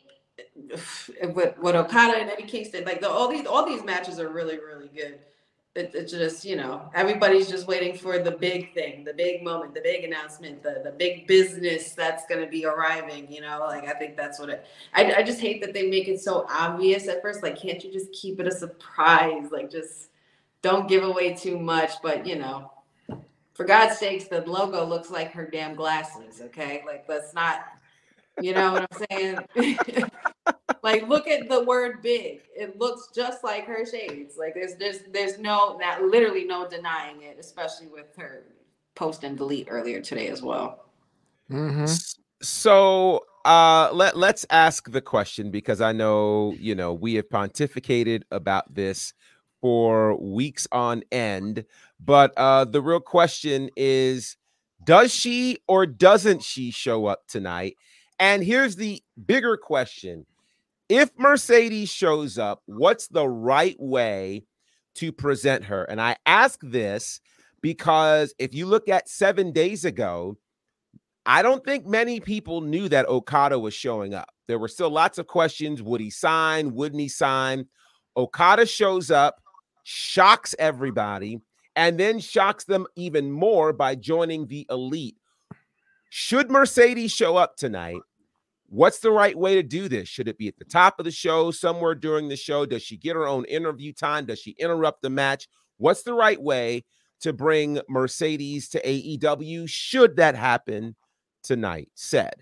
With Okada and Eddie Kingston, like all these matches are really, really good. It's just, everybody's just waiting for the big thing, the big moment, the big announcement, the big business that's going to be arriving, I think that's what I just hate that they make it so obvious at first. Like, can't you just keep it a surprise? Like, just don't give away too much. But, for God's sakes, the logo looks like her damn glasses. Okay. Like, let's not, you know what I'm saying? Like, look at the word big. It looks just like her shades. Like, there's literally no denying it, especially with her post and delete earlier today as well. Mm-hmm. So let's ask the question because I know, we have pontificated about this for weeks on end, but the real question is, does she or doesn't she show up tonight? And here's the bigger question. If Mercedes shows up, what's the right way to present her? And I ask this because if you look at 7 days ago, I don't think many people knew that Okada was showing up. There were still lots of questions. Would he sign? Wouldn't he sign? Okada shows up, shocks everybody, and then shocks them even more by joining the Elite. Should Mercedes show up tonight? What's the right way to do this? Should it be at the top of the show, somewhere during the show? Does she get her own interview time? Does she interrupt the match? What's the right way to bring Mercedes to AEW? Should that happen tonight? Said.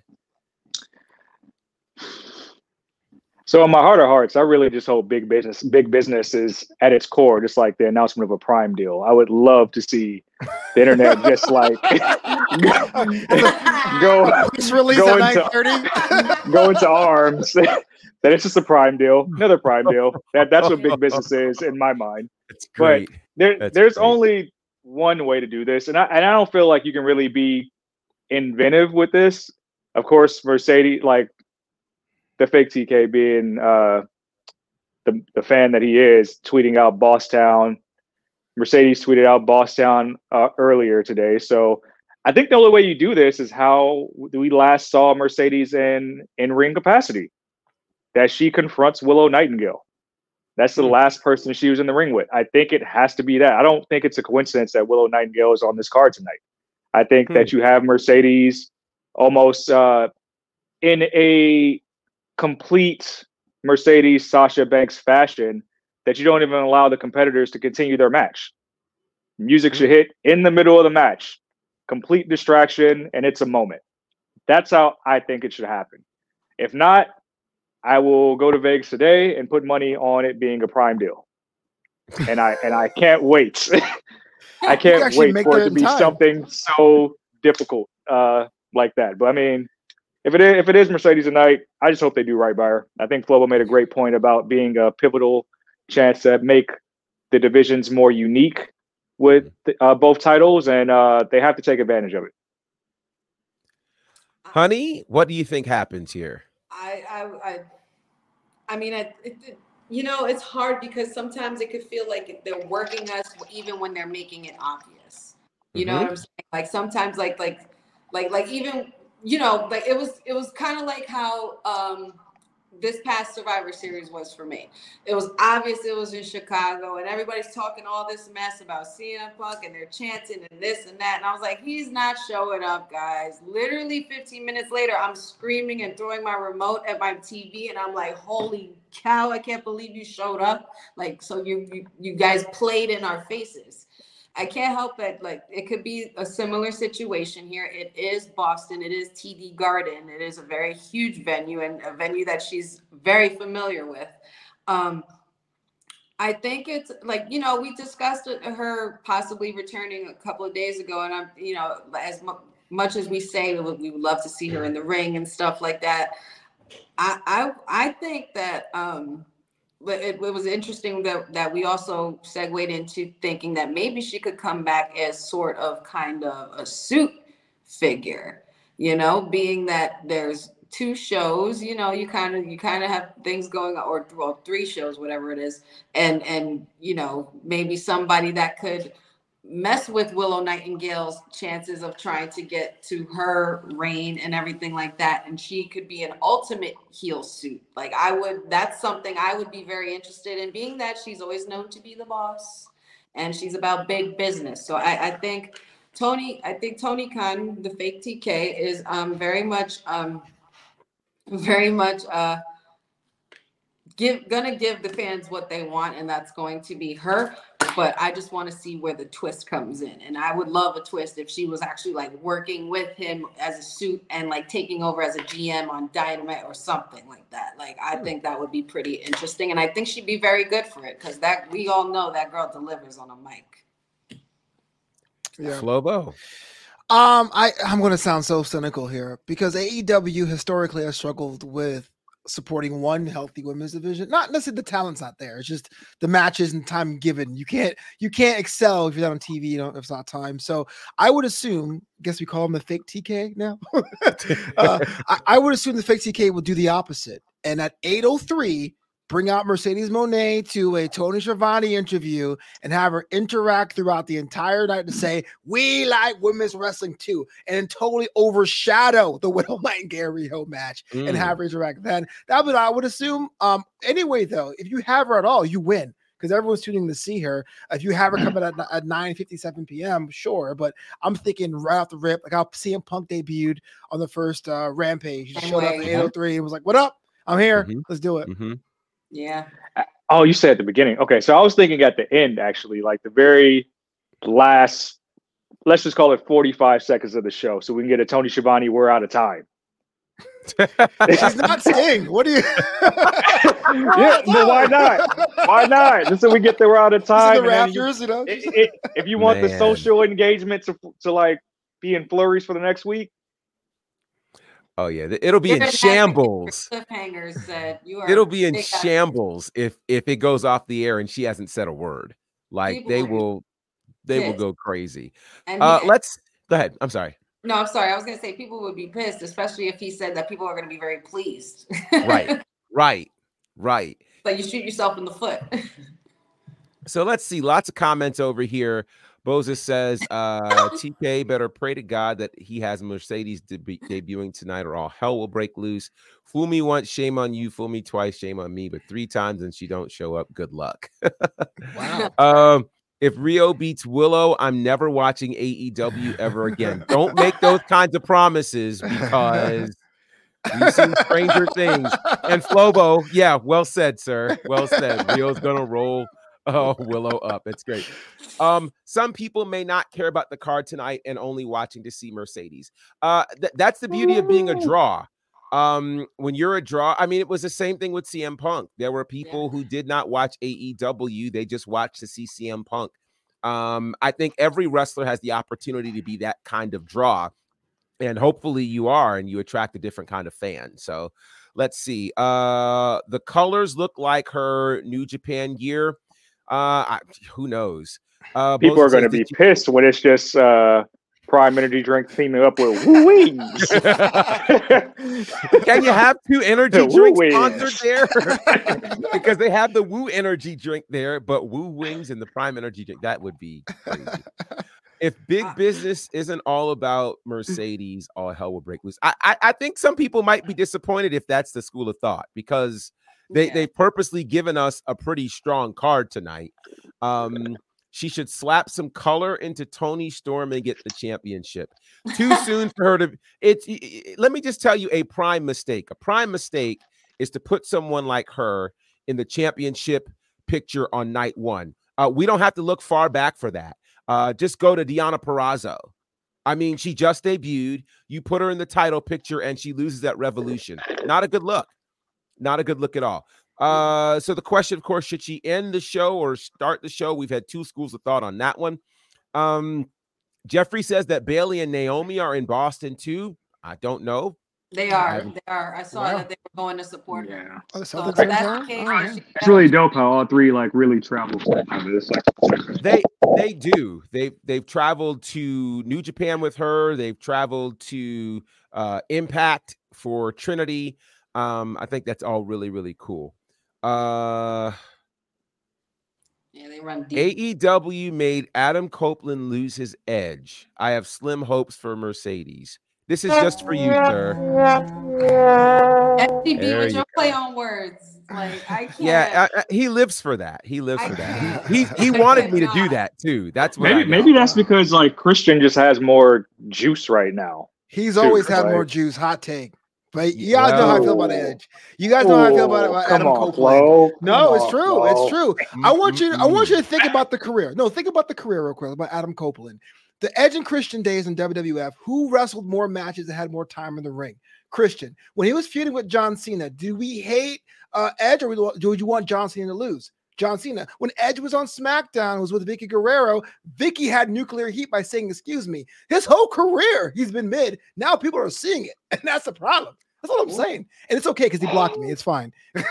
So in my heart of hearts, I really just hope Big Business is at its core, just like the announcement of a Prime deal. I would love to see the internet just like go into arms. That it's just a Prime deal, another Prime deal. That's what Big Business is in my mind. That's great. But there's only one way to do this, and I don't feel like you can really be inventive with this. Of course, Mercedes, like the fake TK being the fan that he is, tweeting out Bosstown. Mercedes tweeted out Bosstown earlier today. So I think the only way you do this is how we last saw Mercedes in ring capacity, that she confronts Willow Nightingale. That's the last person she was in the ring with. I think it has to be that. I don't think it's a coincidence that Willow Nightingale is on this card tonight. I think that you have Mercedes almost in a complete Mercedes Sasha Banks fashion that you don't even allow the competitors to continue their match. Music should hit in the middle of the match. Complete distraction, and it's a moment. That's how I think it should happen. If not, I will go to Vegas today and put money on it being a prime deal. And I can't wait. I can't wait for it to be something so difficult like that. But I mean, if it is Mercedes tonight, I just hope they do right by her. I think Flobo made a great point about being a pivotal chance to make the divisions more unique with both titles, and they have to take advantage of it. Honey, what do you think happens here? I mean, it's hard because sometimes it could feel like they're working us even when they're making it obvious. You know what I'm saying? Like sometimes, like even, like it was kind of like how this past Survivor Series was for me. It was obvious it was in Chicago, and everybody's talking all this mess about CM Punk, and they're chanting and this and that. And I was like, he's not showing up, guys. Literally 15 minutes later, I'm screaming and throwing my remote at my TV, and I'm like, holy cow, I can't believe you showed up. Like, so you guys played in our faces. I can't help it. Like, it could be a similar situation here. It is Boston. It is TD Garden. It is a very huge venue and a venue that she's very familiar with. I think it's like, we discussed her possibly returning a couple of days ago. And I'm, as much as we say we would love to see her in the ring and stuff like that, I think that, but it was interesting that we also segued into thinking that maybe she could come back as sort of kind of a suit figure, being that there's 2 shows, you kind of have things going on, or 3 shows, whatever it is. And maybe somebody that could mess with Willow Nightingale's chances of trying to get to her reign and everything like that, and she could be an ultimate heel suit. Like, that's something I would be very interested in, being that she's always known to be the boss and she's about big business. So I think Tony Khan, the fake TK, is very much gonna give the fans what they want, and that's going to be her. But I just want to see where the twist comes in. And I would love a twist if she was actually like working with him as a suit and like taking over as a GM on Dynamite or something like that. Like, I think that would be pretty interesting. And I think she'd be very good for it, because that we all know that girl delivers on a mic. Yeah. Flobo. I'm going to sound so cynical here, because AEW historically has struggled with supporting one healthy women's division. Not necessarily the talent's not there. It's just the matches and time given. You can't excel if you're not on TV, if it's not time. So I would assume, I guess we call him the fake TK now. I would assume the fake TK will do the opposite. And at 8:03, bring out Mercedes Moné to a Tony Schiavone interview and have her interact throughout the entire night to say, we like women's wrestling too, and then totally overshadow the Willow Nightingale Riho match and have her interact then. That would, I would assume. Anyway, though, if you have her at all, you win, because everyone's tuning to see her. If you have her coming at 9:57 p.m., sure, but I'm thinking right off the rip, like how CM Punk debuted on the first Rampage. He showed up at 8:03 and was like, what up? I'm here. Let's do it. Yeah. Oh, you said at the beginning. Okay, so I was thinking at the end, actually, like the very last, let's just call it 45 seconds of the show, so we can get a Tony Schiavone, we're out of time. She's not Sting. What do you? Yeah, but why not? Why not? Just so we get there, we're out of time. The rafters, if you want the social engagement to like be in flurries for the next week. Oh yeah, it'll be in shambles. Cliffhangers said it'll be in shambles if it goes off the air and she hasn't said a word. Like, people will go crazy. Let's go ahead. I'm sorry. No, I'm sorry. I was gonna say people would be pissed, especially if he said that people are gonna be very pleased. Right. Like, you shoot yourself in the foot. So let's see. Lots of comments over here. Boza says, TK better pray to God that he has Mercedes debuting tonight or all hell will break loose. Fool me once, shame on you. Fool me twice, shame on me. But 3 times and she don't show up, good luck. Wow. If Rio beats Willow, I'm never watching AEW ever again. Don't make those kinds of promises because we've seen stranger things. And Flobo, yeah, well said, sir. Well said. Rio's going to roll Willow up. It's great. Some people may not care about the card tonight and only watching to see Mercedes. That's the beauty of being a draw. When you're a draw, I mean, it was the same thing with CM Punk. There were people who did not watch AEW. They just watched to see CM Punk. I think every wrestler has the opportunity to be that kind of draw. And hopefully you are, and you attract a different kind of fan. So let's see. The colors look like her New Japan gear. Who knows? People are going to be pissed when it's just Prime Energy drink teaming up with Woo Wings. Can you have 2 energy drinks sponsored there? Because they have the Woo Energy drink there, but Woo Wings and the Prime Energy drink, that would be crazy. If big business isn't all about Mercedes, all hell will break loose. I think some people might be disappointed if that's the school of thought, because they've purposely given us a pretty strong card tonight. She should slap some color into Toni Storm and get the championship. Too soon for her to. Let me just tell you a prime mistake. A prime mistake is to put someone like her in the championship picture on night 1. We don't have to look far back for that. Just go to Deonna Purrazzo. I mean, she just debuted. You put her in the title picture and she loses at Revolution. Not a good look. Not a good look at all. So the question, of course, should she end the show or start the show? We've had 2 schools of thought on that one. Jeffrey says that Bayley and Naomi are in Boston too. I don't know. They are. I saw that they were going to support her. Oh, So if that's the case, It's really dope how all 3 like really travel. They do. They've traveled to New Japan with her. They've traveled to Impact for Trinity. I think that's all really, really cool. they run deep. AEW made Adam Copeland lose his edge. I have slim hopes for Mercedes. This is just for you, sir. FTB with your play on words. Like, I can't. Yeah, he lives for that. He lives for that. He wanted me to do that too. That's what maybe that's because like Christian just has more juice right now. He's always had more juice. Hot take. But you guys know how I feel about Edge. You guys know how I feel about Adam Copeland. No, it's true. It's true. I want you to think about the career. No, think about the career real quick about Adam Copeland. The Edge and Christian days in WWF, who wrestled more matches and had more time in the ring? Christian. When he was feuding with John Cena, do we hate Edge or do you want John Cena to lose? John Cena. When Edge was on SmackDown, was with Vicky Guerrero, Vicky had nuclear heat by saying, excuse me. His whole career, he's been mid. Now people are seeing it, and that's the problem. That's all I'm saying. And it's okay because he blocked me. It's fine.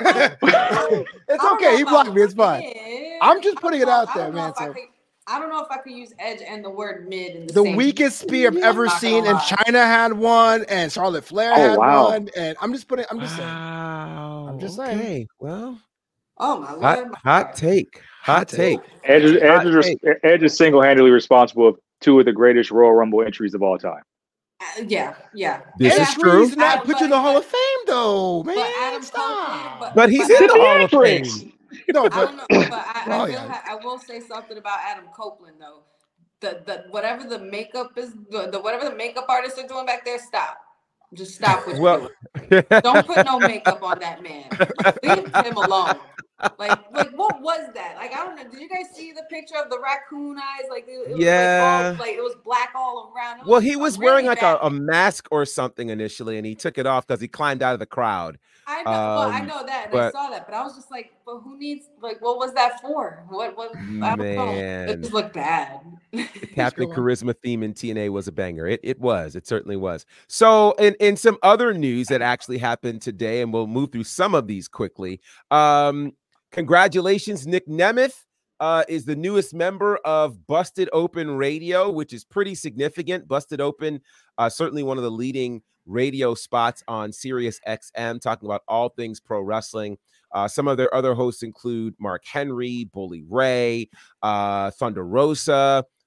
It's okay. He blocked me. It's fine. I'm just putting it out there, man. I don't know if I could use edge and the word mid in the same. Weakest spear I've ever seen, and China had one, and Charlotte Flair had one, and I'm just saying. I'm just saying. Okay, well. Oh my Lord! Hot take. Edge is single-handedly responsible for 2 of the greatest Royal Rumble entries of all time. Yeah. This is true. He's not put you in the Hall of Fame, though, man. But Adam Copeland, but he's in the Hall of Fame. No, I don't know, but I will say something about Adam Copeland though. The whatever the makeup is, whatever the makeup artists are doing back there, stop. Just stop what you're doing. Don't put no makeup on that man. Leave him alone. Like what was that? Like, I don't know. Did you guys see the picture of the raccoon eyes? Like it was it was black all around. Well, he was wearing like a mask or something initially, and he took it off because he climbed out of the crowd. I know, I know that, and I saw that, but I was just like, "But who needs? Like, what was that for? What? I don't know. It just looked bad." The Captain Charisma theme in TNA was a banger. It was. It certainly was. So, in some other news that actually happened today, and we'll move through some of these quickly. Congratulations, Nick Nemeth is the newest member of Busted Open Radio, which is pretty significant. Busted Open, certainly one of the leading radio spots on Sirius XM, talking about all things pro wrestling. Some of their other hosts include Mark Henry, Bully Ray, Thunder Rosa,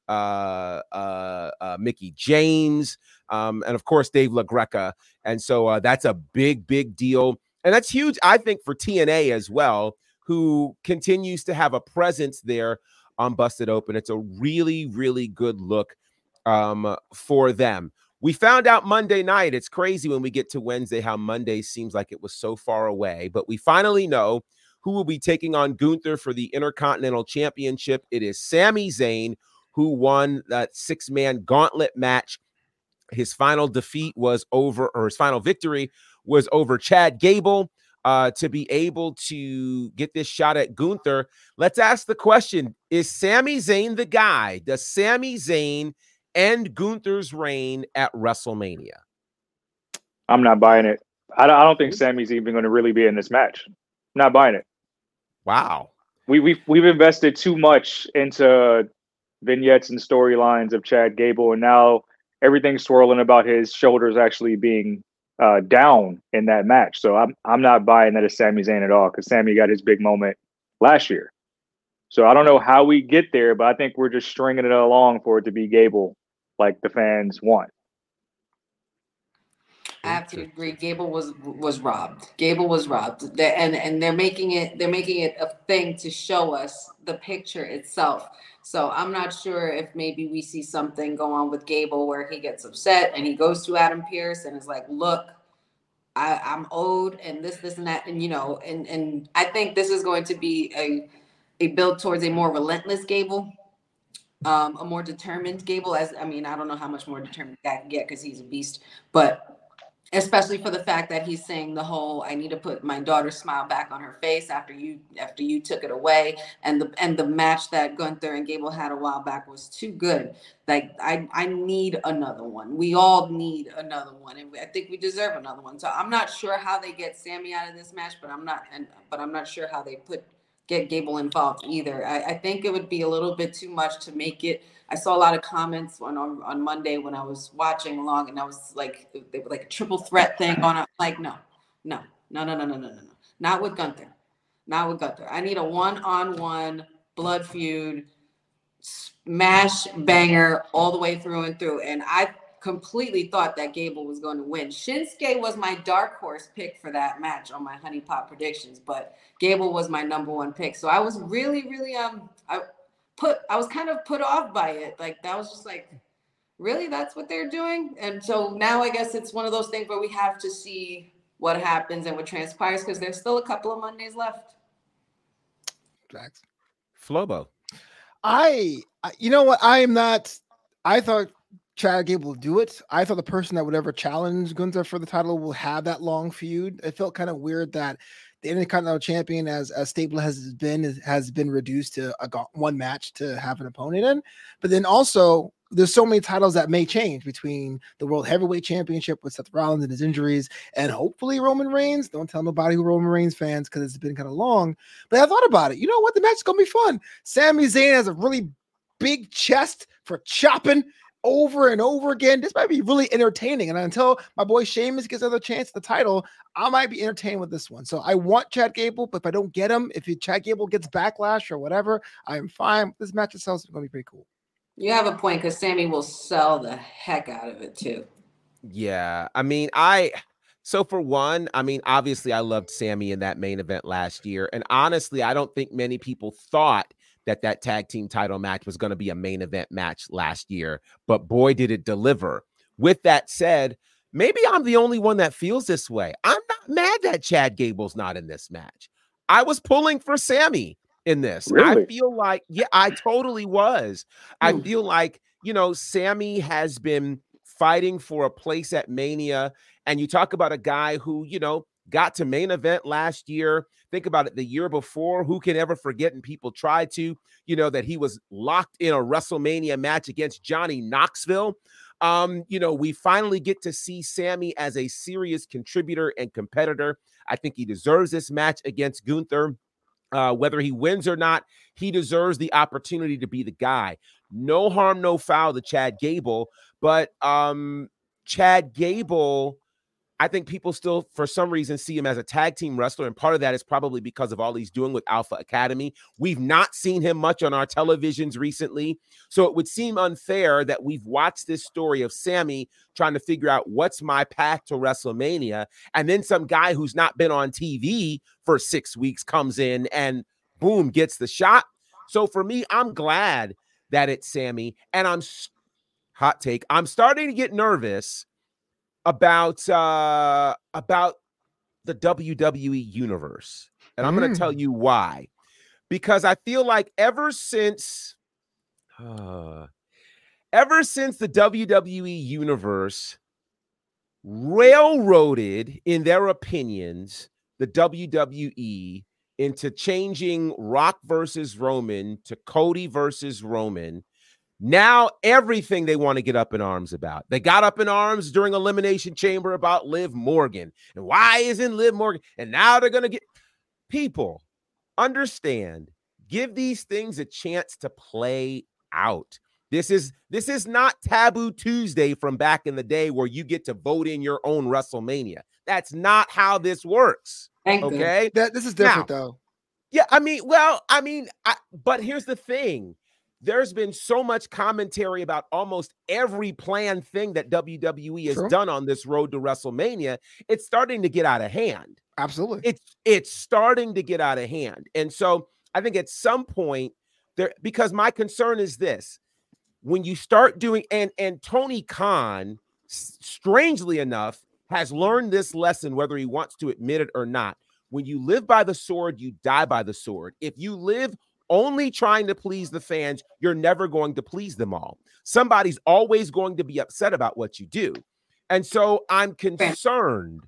Mickey James, and of course Dave LaGreca. And so that's a big deal. And that's huge, I think, for TNA as well, who continues to have a presence there on Busted Open. It's a really, really good look for them. We found out Monday night. It's crazy when we get to Wednesday how Monday seems like it was so far away, but we finally know who will be taking on Gunther for the Intercontinental Championship. It is Sami Zayn, who won that 6-man gauntlet match. His final victory was over Chad Gable to be able to get this shot at Gunther. Let's ask the question, is Sami Zayn the guy? Does Sami Zayn end Gunther's reign at WrestleMania? I'm not buying it. I don't think Sami's even going to really be in this match. I'm not buying it. Wow. We've invested too much into vignettes and storylines of Chad Gable, and now everything's swirling about his shoulders actually being down in that match. So I'm not buying that it's Sami Zayn at all, because Sami got his big moment last year. So I don't know how we get there, but I think we're just stringing it along for it to be Gable like the fans want. I have to agree. Gable was robbed. Gable was robbed, and they're making it a thing to show us the picture itself. So I'm not sure if maybe we see something go on with Gable where he gets upset and he goes to Adam Pearce and is like, "Look, I'm owed, and this and that," and and I think this is going to be a build towards a more relentless Gable. A more determined Gable. I don't know how much more determined I can get because he's a beast, but especially for the fact that he's saying the whole, I need to put my daughter's smile back on her face after you took it away. And the match that Gunther and Gable had a while back was too good. Like, I need another one. We all need another one. And I think we deserve another one. So I'm not sure how they get Sami out of this match, but I'm not sure how they get Gable involved either. I think it would be a little bit too much to make it. I saw a lot of comments on Monday when I was watching along, and I was like, they were like a triple threat thing on it. Like, no. Not with Gunther. Not with Gunther. I need a one-on-one blood feud, smash banger all the way through and through. And I completely thought that Gable was going to win. Shinsuke was my dark horse pick for that match on my Honey Pot predictions, but Gable was my number one pick. So I was really, really I was kind of put off by it. Like, that was just like, really, that's what they're doing? And so now I guess it's one of those things where we have to see what happens and what transpires, because there's still a couple of Mondays left. Facts. Flobo. You know what? I thought Chad Gable would do it. I thought the person that would ever challenge Gunther for the title will have that long feud. It felt kind of weird that the Intercontinental Champion, as stable as has been reduced to one match to have an opponent in. But then also, there's so many titles that may change between the World Heavyweight Championship with Seth Rollins and his injuries, and hopefully Roman Reigns. Don't tell nobody who Roman Reigns fans, because it's been kind of long. But I thought about it. You know what? The match is going to be fun. Sami Zayn has a really big chest for chopping over and over again. This might be really entertaining. And until my boy Sheamus gets another chance at the title, I might be entertained with this one. So I want Chad Gable, but if I don't get him, if Chad Gable gets backlash or whatever, I am fine. This match itself is going to be pretty cool. You have a point, because Sami will sell the heck out of it too. Yeah. So for one, obviously I loved Sami in that main event last year. And honestly, I don't think many people thought that tag team title match was going to be a main event match last year, but boy, did it deliver. With that said, maybe I'm the only one that feels this way. I'm not mad that Chad Gable's not in this match. I was pulling for Sami in this. Really? I feel like, yeah, I totally was. I feel like, Sami has been fighting for a place at Mania, and you talk about a guy who, got to main event last year. Think about it, the year before. Who can ever forget? And people try to, that he was locked in a WrestleMania match against Johnny Knoxville. We finally get to see Sami as a serious contributor and competitor. I think he deserves this match against Gunther. Whether he wins or not, he deserves the opportunity to be the guy. No harm, no foul to Chad Gable, but Chad Gable I think people still, for some reason, see him as a tag team wrestler. And part of that is probably because of all he's doing with Alpha Academy. We've not seen him much on our televisions recently. So it would seem unfair that we've watched this story of Sammy trying to figure out what's my path to WrestleMania. And then some guy who's not been on TV for 6 weeks comes in and boom, gets the shot. So for me, I'm glad that it's Sammy. And hot take, I'm starting to get nervous about the WWE universe. And I'm going to tell you why. Because I feel like ever since the WWE universe railroaded, in their opinions, the WWE into changing Rock versus Roman to Cody versus Roman, now everything they want to get up in arms about. They got up in arms during Elimination Chamber about Liv Morgan. And why isn't Liv Morgan? And now they're going to get people understand, give these things a chance to play out. This is not Taboo Tuesday from back in the day where you get to vote in your own WrestleMania. That's not how this works. Okay? This is different though. Yeah, but here's the thing. There's been so much commentary about almost every planned thing that WWE has done on this road to WrestleMania. It's starting to get out of hand. Absolutely. It's starting to get out of hand. And so I think at some point there, because my concern is this, when you start doing, and Tony Khan, strangely enough, has learned this lesson, whether he wants to admit it or not. When you live by the sword, you die by the sword. If you live only trying to please the fans, you're never going to please them all. Somebody's always going to be upset about what you do. And so I'm concerned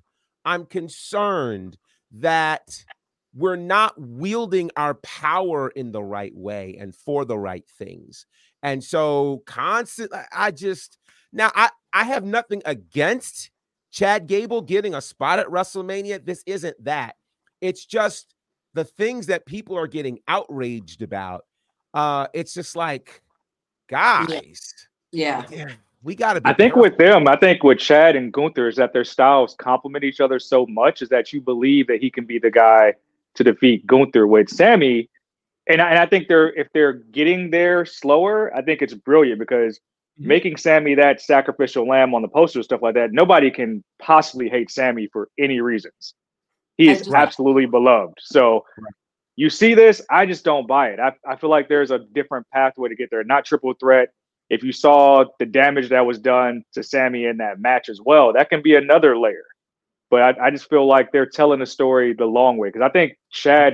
that we're not wielding our power in the right way and for the right things. And so I have nothing against Chad Gable getting a spot at WrestleMania. This isn't that. It's just the things that people are getting outraged about. It's just like, guys. Yeah. We got to be I think careful. with them, I think with Chad and Gunther is that their styles complement each other so much is that you believe that he can be the guy to defeat Gunther. With Sammy, and I think if they're getting there slower, I think it's brilliant because making Sammy that sacrificial lamb on the poster, stuff like that, nobody can possibly hate Sammy for any reasons. He is absolutely beloved. So you see this, I just don't buy it. I feel like there's a different pathway to get there, not triple threat. If you saw the damage that was done to Sammy in that match as well, that can be another layer. But I just feel like they're telling the story the long way. Because I think Chad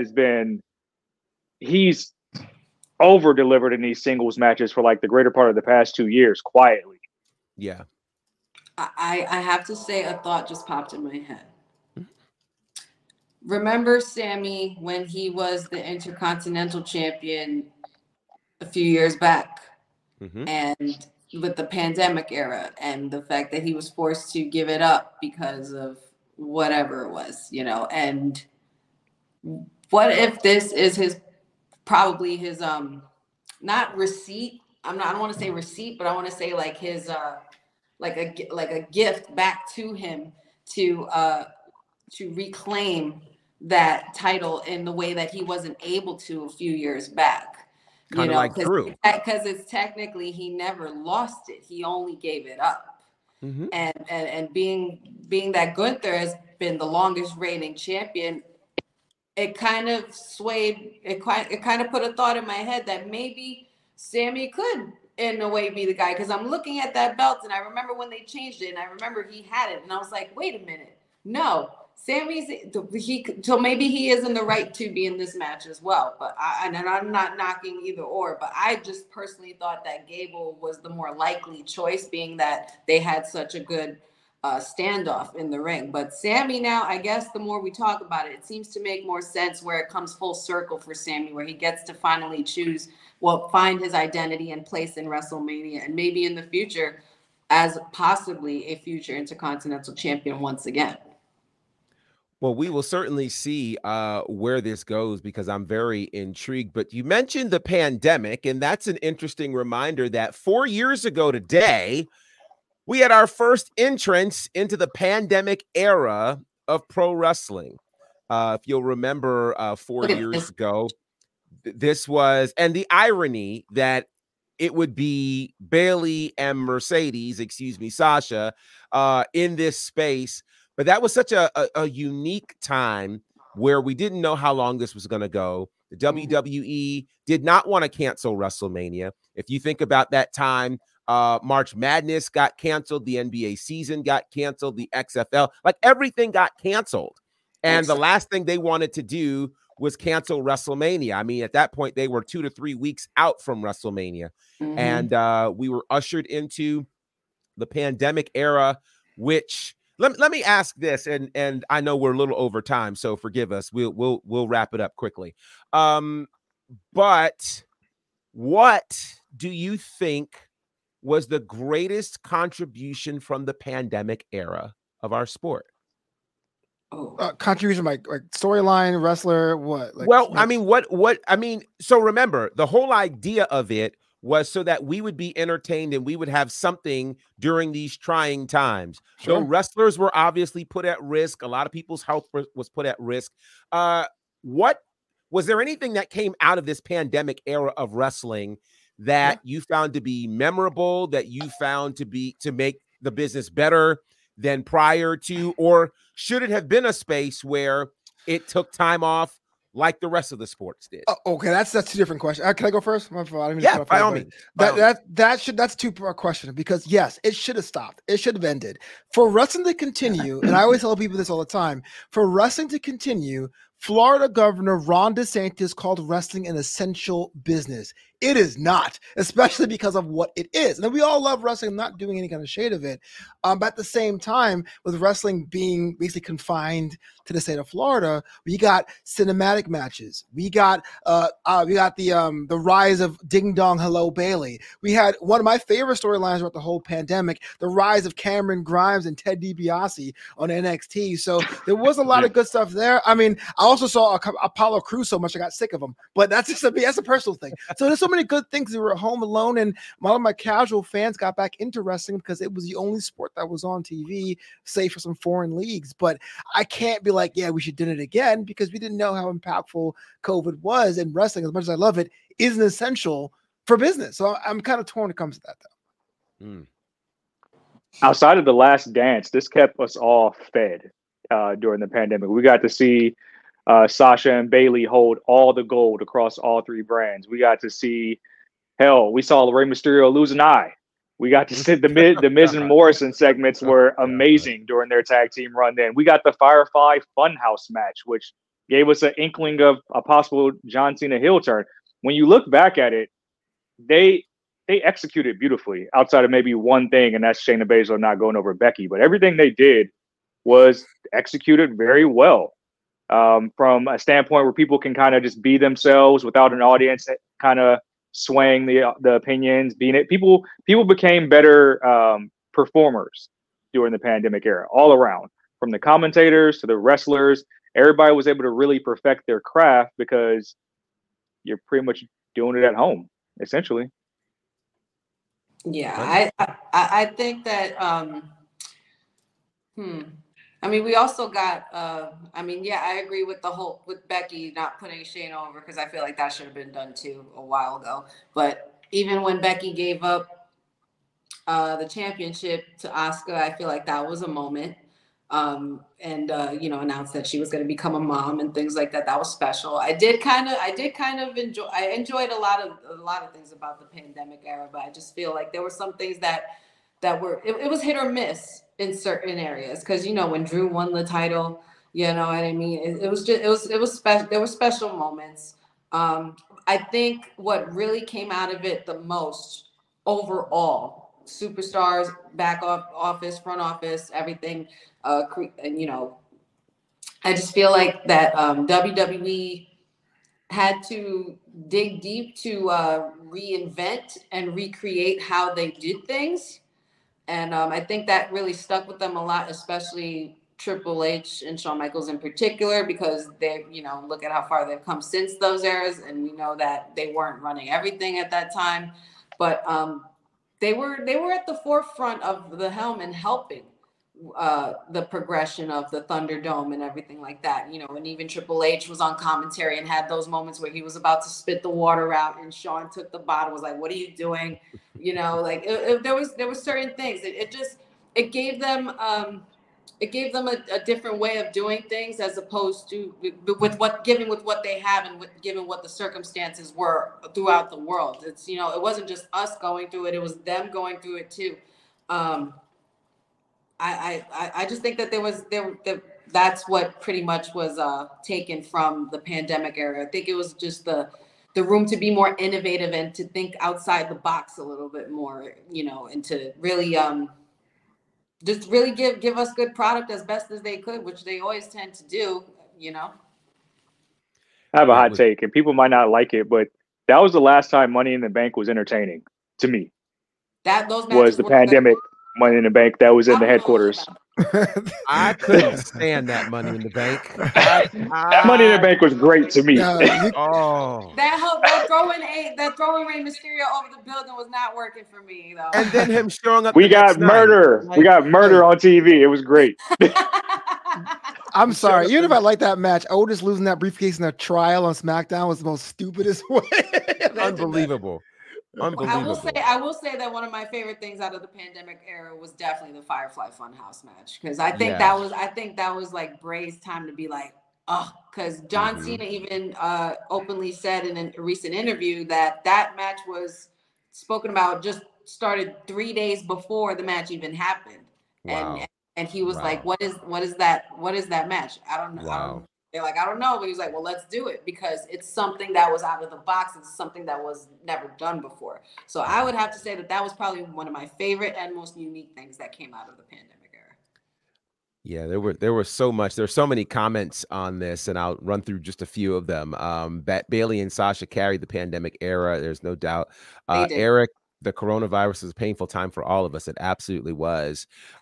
he's over-delivered in these singles matches for like the greater part of the past 2 years, quietly. Yeah. I have to say a thought just popped in my head. Remember Sammy when he was the Intercontinental Champion a few years back? And with the pandemic era and the fact that he was forced to give it up because of whatever it was, and what if this is probably his not receipt, I don't want to say receipt, but I want to say like his like a gift back to him to reclaim that title in the way that he wasn't able to a few years back. Kind of like Drew. Because it's technically he never lost it. He only gave it up. And being that Gunther has been the longest reigning champion, it kind of swayed, it kind of put a thought in my head that maybe Sammy could in a way be the guy. Because I'm looking at that belt and I remember when they changed it and I remember he had it and I was like, wait a minute. No, so maybe he is in the right to be in this match as well. But I'm not knocking either or, but I just personally thought that Gable was the more likely choice, being that they had such a good standoff in the ring. But Sammy now, I guess the more we talk about it, it seems to make more sense where it comes full circle for Sammy, where he gets to finally find his identity and place in WrestleMania, and maybe in the future as possibly a future Intercontinental Champion once again. Well, we will certainly see where this goes because I'm very intrigued. But you mentioned the pandemic, and that's an interesting reminder that 4 years ago today, we had our first entrance into the pandemic era of pro wrestling. If you'll remember 4 years ago, this was, and the irony that it would be Bayley and Sasha, in this space. But that was such a unique time where we didn't know how long this was going to go. The WWE did not want to cancel WrestleMania. If you think about that time, March Madness got canceled, the NBA season got canceled, the XFL, like everything got canceled. And the last thing they wanted to do was cancel WrestleMania. I mean, at that point, they were 2 to 3 weeks out from WrestleMania. And we were ushered into the pandemic era, which let me ask this, and I know we're a little over time, so forgive us. We'll wrap it up quickly. But what do you think was the greatest contribution from the pandemic era of our sport? Contribution like storyline, wrestler, what? So remember, the whole idea of it was so that we would be entertained and we would have something during these trying times. Sure. So wrestlers were obviously put at risk. A lot of people's health was put at risk. What was there anything that came out of this pandemic era of wrestling that you found to be memorable, that you found to make the business better than prior to, or should it have been a space where it took time off like the rest of the sports did? Okay, that's two different questions. Can I go first? My fault. Yeah, by all means. That's a two-part question, because yes, it should have stopped. It should have ended. For wrestling to continue, and I always tell people this all the time, for wrestling to continue, Florida Governor Ron DeSantis called wrestling an essential business. It is not, especially because of what it is. And we all love wrestling. I'm not doing any kind of shade of it. But at the same time, with wrestling being basically confined to the state of Florida, we got cinematic matches. We got the rise of Ding Dong Hello Bayley. We had one of my favorite storylines throughout the whole pandemic, the rise of Cameron Grimes and Ted DiBiase on NXT. So there was a lot of good stuff there. I mean, I also saw Apollo Crews so much I got sick of him, but that's a personal thing. So there's so many good things. We were home alone, and a lot of my casual fans got back into wrestling because it was the only sport that was on TV, save for some foreign leagues. But I can't be like, yeah, we should do it again, because we didn't know how impactful COVID was, and wrestling, as much as I love it, isn't essential for business. So I'm kind of torn when it comes to that, though. Outside of The Last Dance, this kept us all fed during the pandemic. We got to see Sasha and Bayley hold all the gold across all three brands. We got to see, we saw Rey Mysterio lose an eye. We got to see the Miz and Morrison segments were amazing during their tag team run. Then we got the Firefly Funhouse match, which gave us an inkling of a possible John Cena heel turn. When you look back at it, they executed beautifully, outside of maybe one thing, and that's Shayna Baszler not going over Becky. But everything they did was executed very well. From a standpoint where people can kind of just be themselves without an audience kind of swaying the opinions. People became better performers during the pandemic era, all around, from the commentators to the wrestlers. Everybody was able to really perfect their craft because you're pretty much doing it at home, essentially. Yeah, I think that I mean, we also got, I agree with with Becky not putting Shayna over, because I feel like that should have been done too a while ago. But even when Becky gave up the championship to Asuka, I feel like that was a moment. Announced that she was going to become a mom and things like that. That was special. I enjoyed a lot of things about the pandemic era, but I just feel like there were some things that were, it was hit or miss in certain areas. Cause when Drew won the title, you know what I mean? It was special. There were special moments. I think what really came out of it the most overall, superstars, back office, front office, everything. I just feel like that WWE had to dig deep to reinvent and recreate how they did things. And I think that really stuck with them a lot, especially Triple H and Shawn Michaels in particular, because they, look at how far they've come since those eras. And we know that they weren't running everything at that time. But they were at the forefront of the helm and helping the progression of the Thunderdome and everything like that, you know. And even Triple H was on commentary and had those moments where he was about to spit the water out, and Shawn took the bottle, was like, "What are you doing?" You know, like there was certain things. It gave them a different way of doing things, as opposed to with what they have and given what the circumstances were throughout the world. It's, you know, it wasn't just us going through it; it was them going through it too. I just think that that's what pretty much was taken from the pandemic era. I think it was just the room to be more innovative and to think outside the box a little bit more, you know, and to really just really give us good product as best as they could, which they always tend to do, you know. I have a hot take, and people might not like it, but that was the last time Money in the Bank was entertaining to me. Those was the pandemic Money in the Bank that was in the headquarters. I couldn't stand that Money in the Bank. That Money in the Bank was great to me. That throwing Rey Mysterio over the building was not working for me, though. And then him showing up. We got murder. We got murder on TV. It was great. I'm sorry. Even if I like that match, Otis losing that briefcase in a trial on SmackDown was the most stupidest way. Unbelievable. Unbelievable. I will say that one of my favorite things out of the pandemic era was definitely the Firefly Funhouse match, because I think that was like Bray's time to be like, oh, because John Cena even openly said in a recent interview that match was spoken about, just started 3 days before the match even happened. Wow. And he was like, what is that match? I don't know. Wow. They're like, I don't know. But he was like, well, let's do it, because it's something that was out of the box. It's something that was never done before. So I would have to say that was probably one of my favorite and most unique things that came out of the pandemic era. Yeah, there was so much. There's so many comments on this, and I'll run through just a few of them. Bayley and Sasha carried the pandemic era. There's no doubt. Eric, the coronavirus is a painful time for all of us. It absolutely was.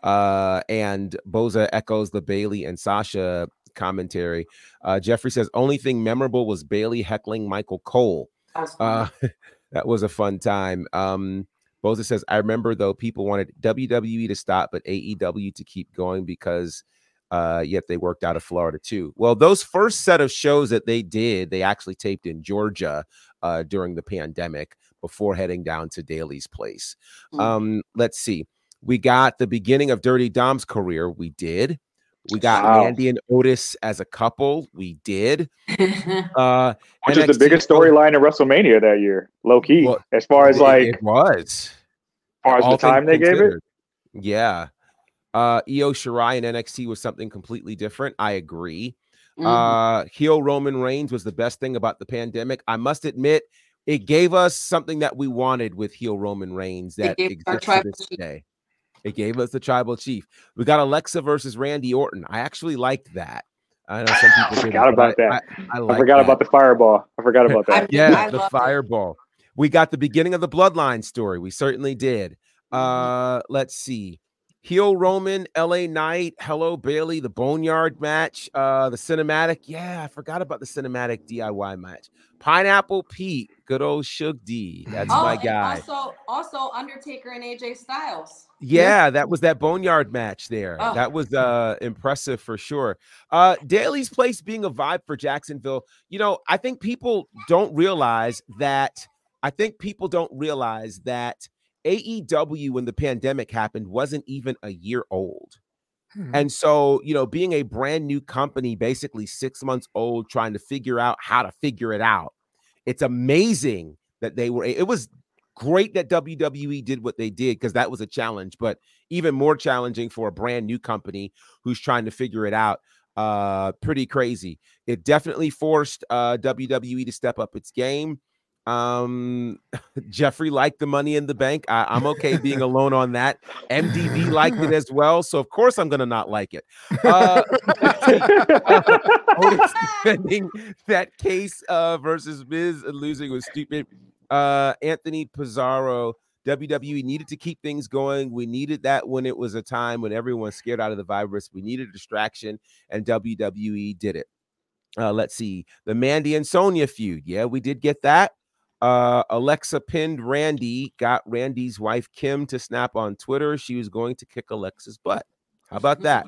And Boza echoes the Bayley and Sasha commentary. Jeffrey says only thing memorable was Bayley heckling Michael Cole. That was a fun time. Boza says, I remember though people wanted WWE to stop, but AEW to keep going because yet they worked out of Florida too. Well, those first set of shows that they actually taped in Georgia during the pandemic before heading down to Daly's place. Let's see. We got the beginning of Dirty Dom's career. We did. We got Mandy and Otis as a couple. We did. Which is the biggest storyline of WrestleMania that year, low key. Well, as far as it was. As far as the time they gave it. Yeah. Io Shirai and NXT was something completely different. I agree. Heel Roman Reigns was the best thing about the pandemic. I must admit, it gave us something that we wanted with heel Roman Reigns that exists to this day. It gave us the tribal chief. We got Alexa versus Randy Orton. I actually liked that. I know some people forgot about that. I forgot about the fireball. I forgot about that. Yeah, the fireball. We got the beginning of the Bloodline story. We certainly did. Let's see. Heel Roman, LA Knight, Hello Bailey, the Boneyard match, the cinematic. Yeah, I forgot about the cinematic DIY match. Pineapple Pete, good old Shug D. That's my guy. Also Undertaker and AJ Styles. Yeah, that was that Boneyard match there. That was impressive for sure. Daly's place being a vibe for Jacksonville. You know, I think people don't realize that. AEW, when the pandemic happened, wasn't even a year old. And so, you know, being a brand new company, basically 6 months old, trying to figure out how to figure it out. It's amazing that it was great that WWE did what they did, because that was a challenge, but even more challenging for a brand new company who's trying to figure it out. Pretty crazy. It definitely forced WWE to step up its game. Jeffrey liked the Money in the Bank. I'm okay being alone on that. MDB liked it as well, so of course I'm gonna not like it. Otis defending that case versus Miz and losing was stupid. Anthony Pizarro, WWE needed to keep things going. We needed that when it was a time when everyone was scared out of the virus. We needed a distraction, and WWE did it. Let's see, the Mandy and Sonya feud. Yeah, we did get that. Alexa pinned Randy, got Randy's wife Kim to snap on Twitter. She was going to kick Alexa's butt. How about that?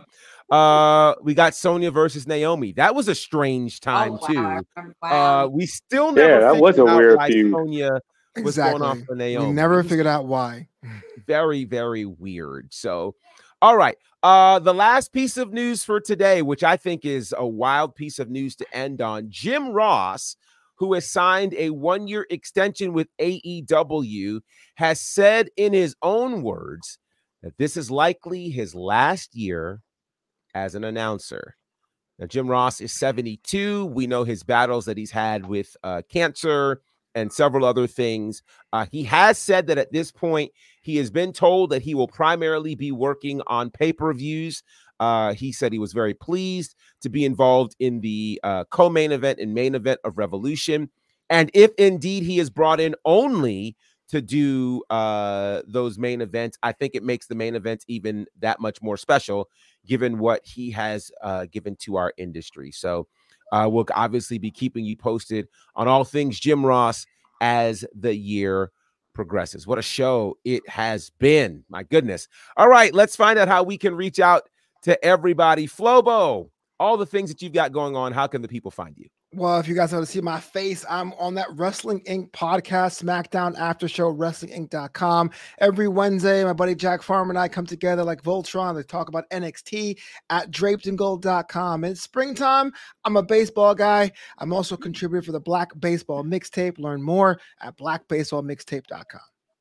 We got Sonya versus Naomi. That was a strange time too. Wow. We still never that was a figured out weird why feud. Sonya was going off for Naomi. We never figured out why. Very, very weird. So, all right. The last piece of news for today, which I think is a wild piece of news to end on, Jim Ross, who has signed a 1-year extension with AEW, has said in his own words that this is likely his last year as an announcer. Now, Jim Ross is 72. We know his battles that he's had with cancer and several other things. He has said that at this point, he has been told that he will primarily be working on pay-per-views. He said he was very pleased to be involved in the co-main event and main event of Revolution. And if indeed he is brought in only to do those main events, I think it makes the main events even that much more special, given what he has given to our industry. So we'll obviously be keeping you posted on all things Jim Ross as the year progresses. What a show it has been. My goodness. All right, let's find out how we can reach out to everybody. Flobo, all the things that you've got going on, how can the people find you? Well, if you guys want to see my face, I'm on that Wrestling Inc. podcast, SmackDown After Show, WrestlingInc.com. Every Wednesday, my buddy Jack Farmer and I come together like Voltron to talk about NXT at drapedingold.com. And it's springtime. I'm a baseball guy. I'm also a contributor for the Black Baseball Mixtape. Learn more at blackbaseballmixtape.com.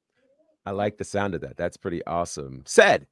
I like the sound of that. That's pretty awesome. Said.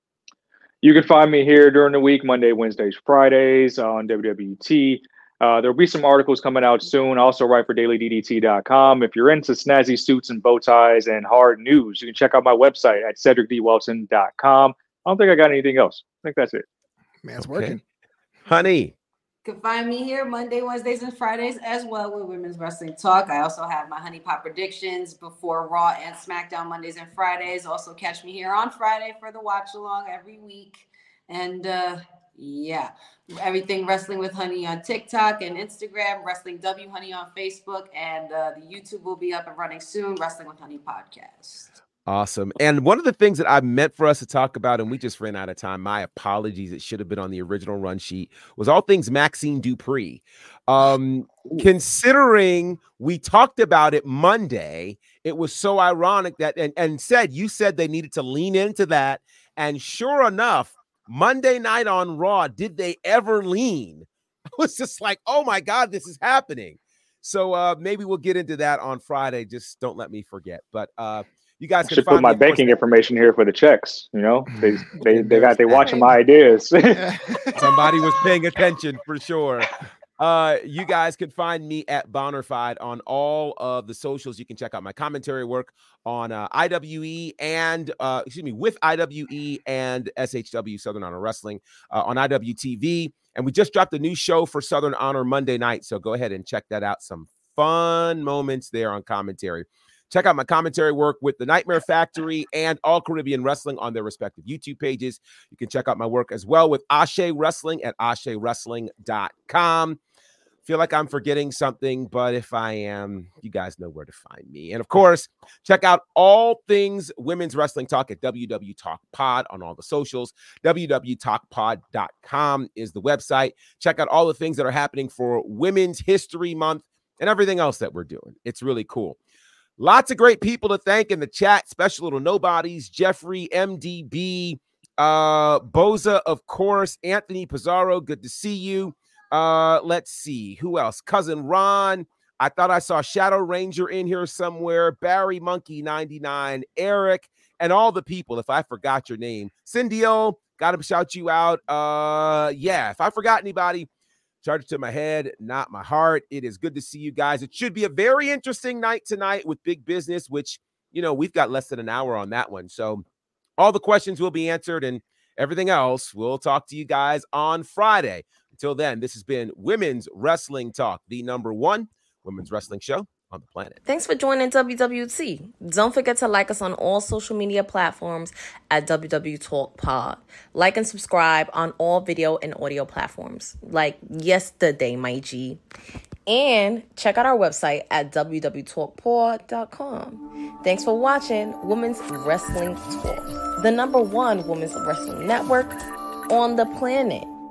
You can find me here during the week, Monday, Wednesdays, Fridays on WWT. There'll be some articles coming out soon. I also write for dailyddt.com. If you're into snazzy suits and bow ties and hard news, you can check out my website at cedricdwelson.com. I don't think I got anything else. I think that's it. Man, it's working. Honey. You can find me here Monday, Wednesdays, and Fridays as well with Women's Wrestling Talk. I also have my Honey Pot predictions before Raw and SmackDown Mondays and Fridays. Also catch me here on Friday for the watch along every week. And everything Wrestling with Honey on TikTok and Instagram, Wrestling W Honey on Facebook, and the YouTube will be up and running soon, Wrestling with Honey podcast. Awesome. And one of the things that I meant for us to talk about, and we just ran out of time, my apologies, it should have been on the original run sheet, was all things Maxine Dupree. Considering we talked about it Monday, it was so ironic that, and said, you said they needed to lean into that. And sure enough, Monday night on Raw, did they ever lean? I was just like, oh my God, this is happening. So maybe we'll get into that on Friday. Just don't let me forget. But you guys can should put my banking information here for the checks. You know, they watching my ideas. Somebody was paying attention for sure. You guys can find me at Bonnerfied on all of the socials. You can check out my commentary work on IWE and with IWE and SHW Southern Honor Wrestling on IWTV. And we just dropped a new show for Southern Honor Monday night. So go ahead and check that out. Some fun moments there on commentary. Check out my commentary work with the Nightmare Factory and All Caribbean Wrestling on their respective YouTube pages. You can check out my work as well with Ashe Wrestling at AsheWrestling.com. Feel like I'm forgetting something, but if I am, you guys know where to find me. And of course, check out all things Women's Wrestling Talk at WW Talk Pod on all the socials. www.talkpod.com is the website. Check out all the things that are happening for Women's History Month and everything else that we're doing. It's really cool. Lots of great people to thank in the chat, special little nobodies, Jeffrey, MDB, Boza, of course, Anthony Pizarro, good to see you. Let's see, who else? Cousin Ron, I thought I saw Shadow Ranger in here somewhere, Barry Monkey 99, Eric, and all the people, if I forgot your name. Cindy-O, got to shout you out. If I forgot anybody, charge it to my head, not my heart. It is good to see you guys. It should be a very interesting night tonight with Big Business, which, we've got less than an hour on that one. So all the questions will be answered and everything else, we'll talk to you guys on Friday. Until then, this has been Women's Wrestling Talk, the #1 women's wrestling show on the planet. Thanks for joining WWT. Don't forget to like us on all social media platforms at WW Talk Pod. Like and subscribe on all video and audio platforms. Like yesterday, my G. And check out our website at www.talkpaw.com. Thanks for watching Women's Wrestling Talk, the #1 women's wrestling network on the planet.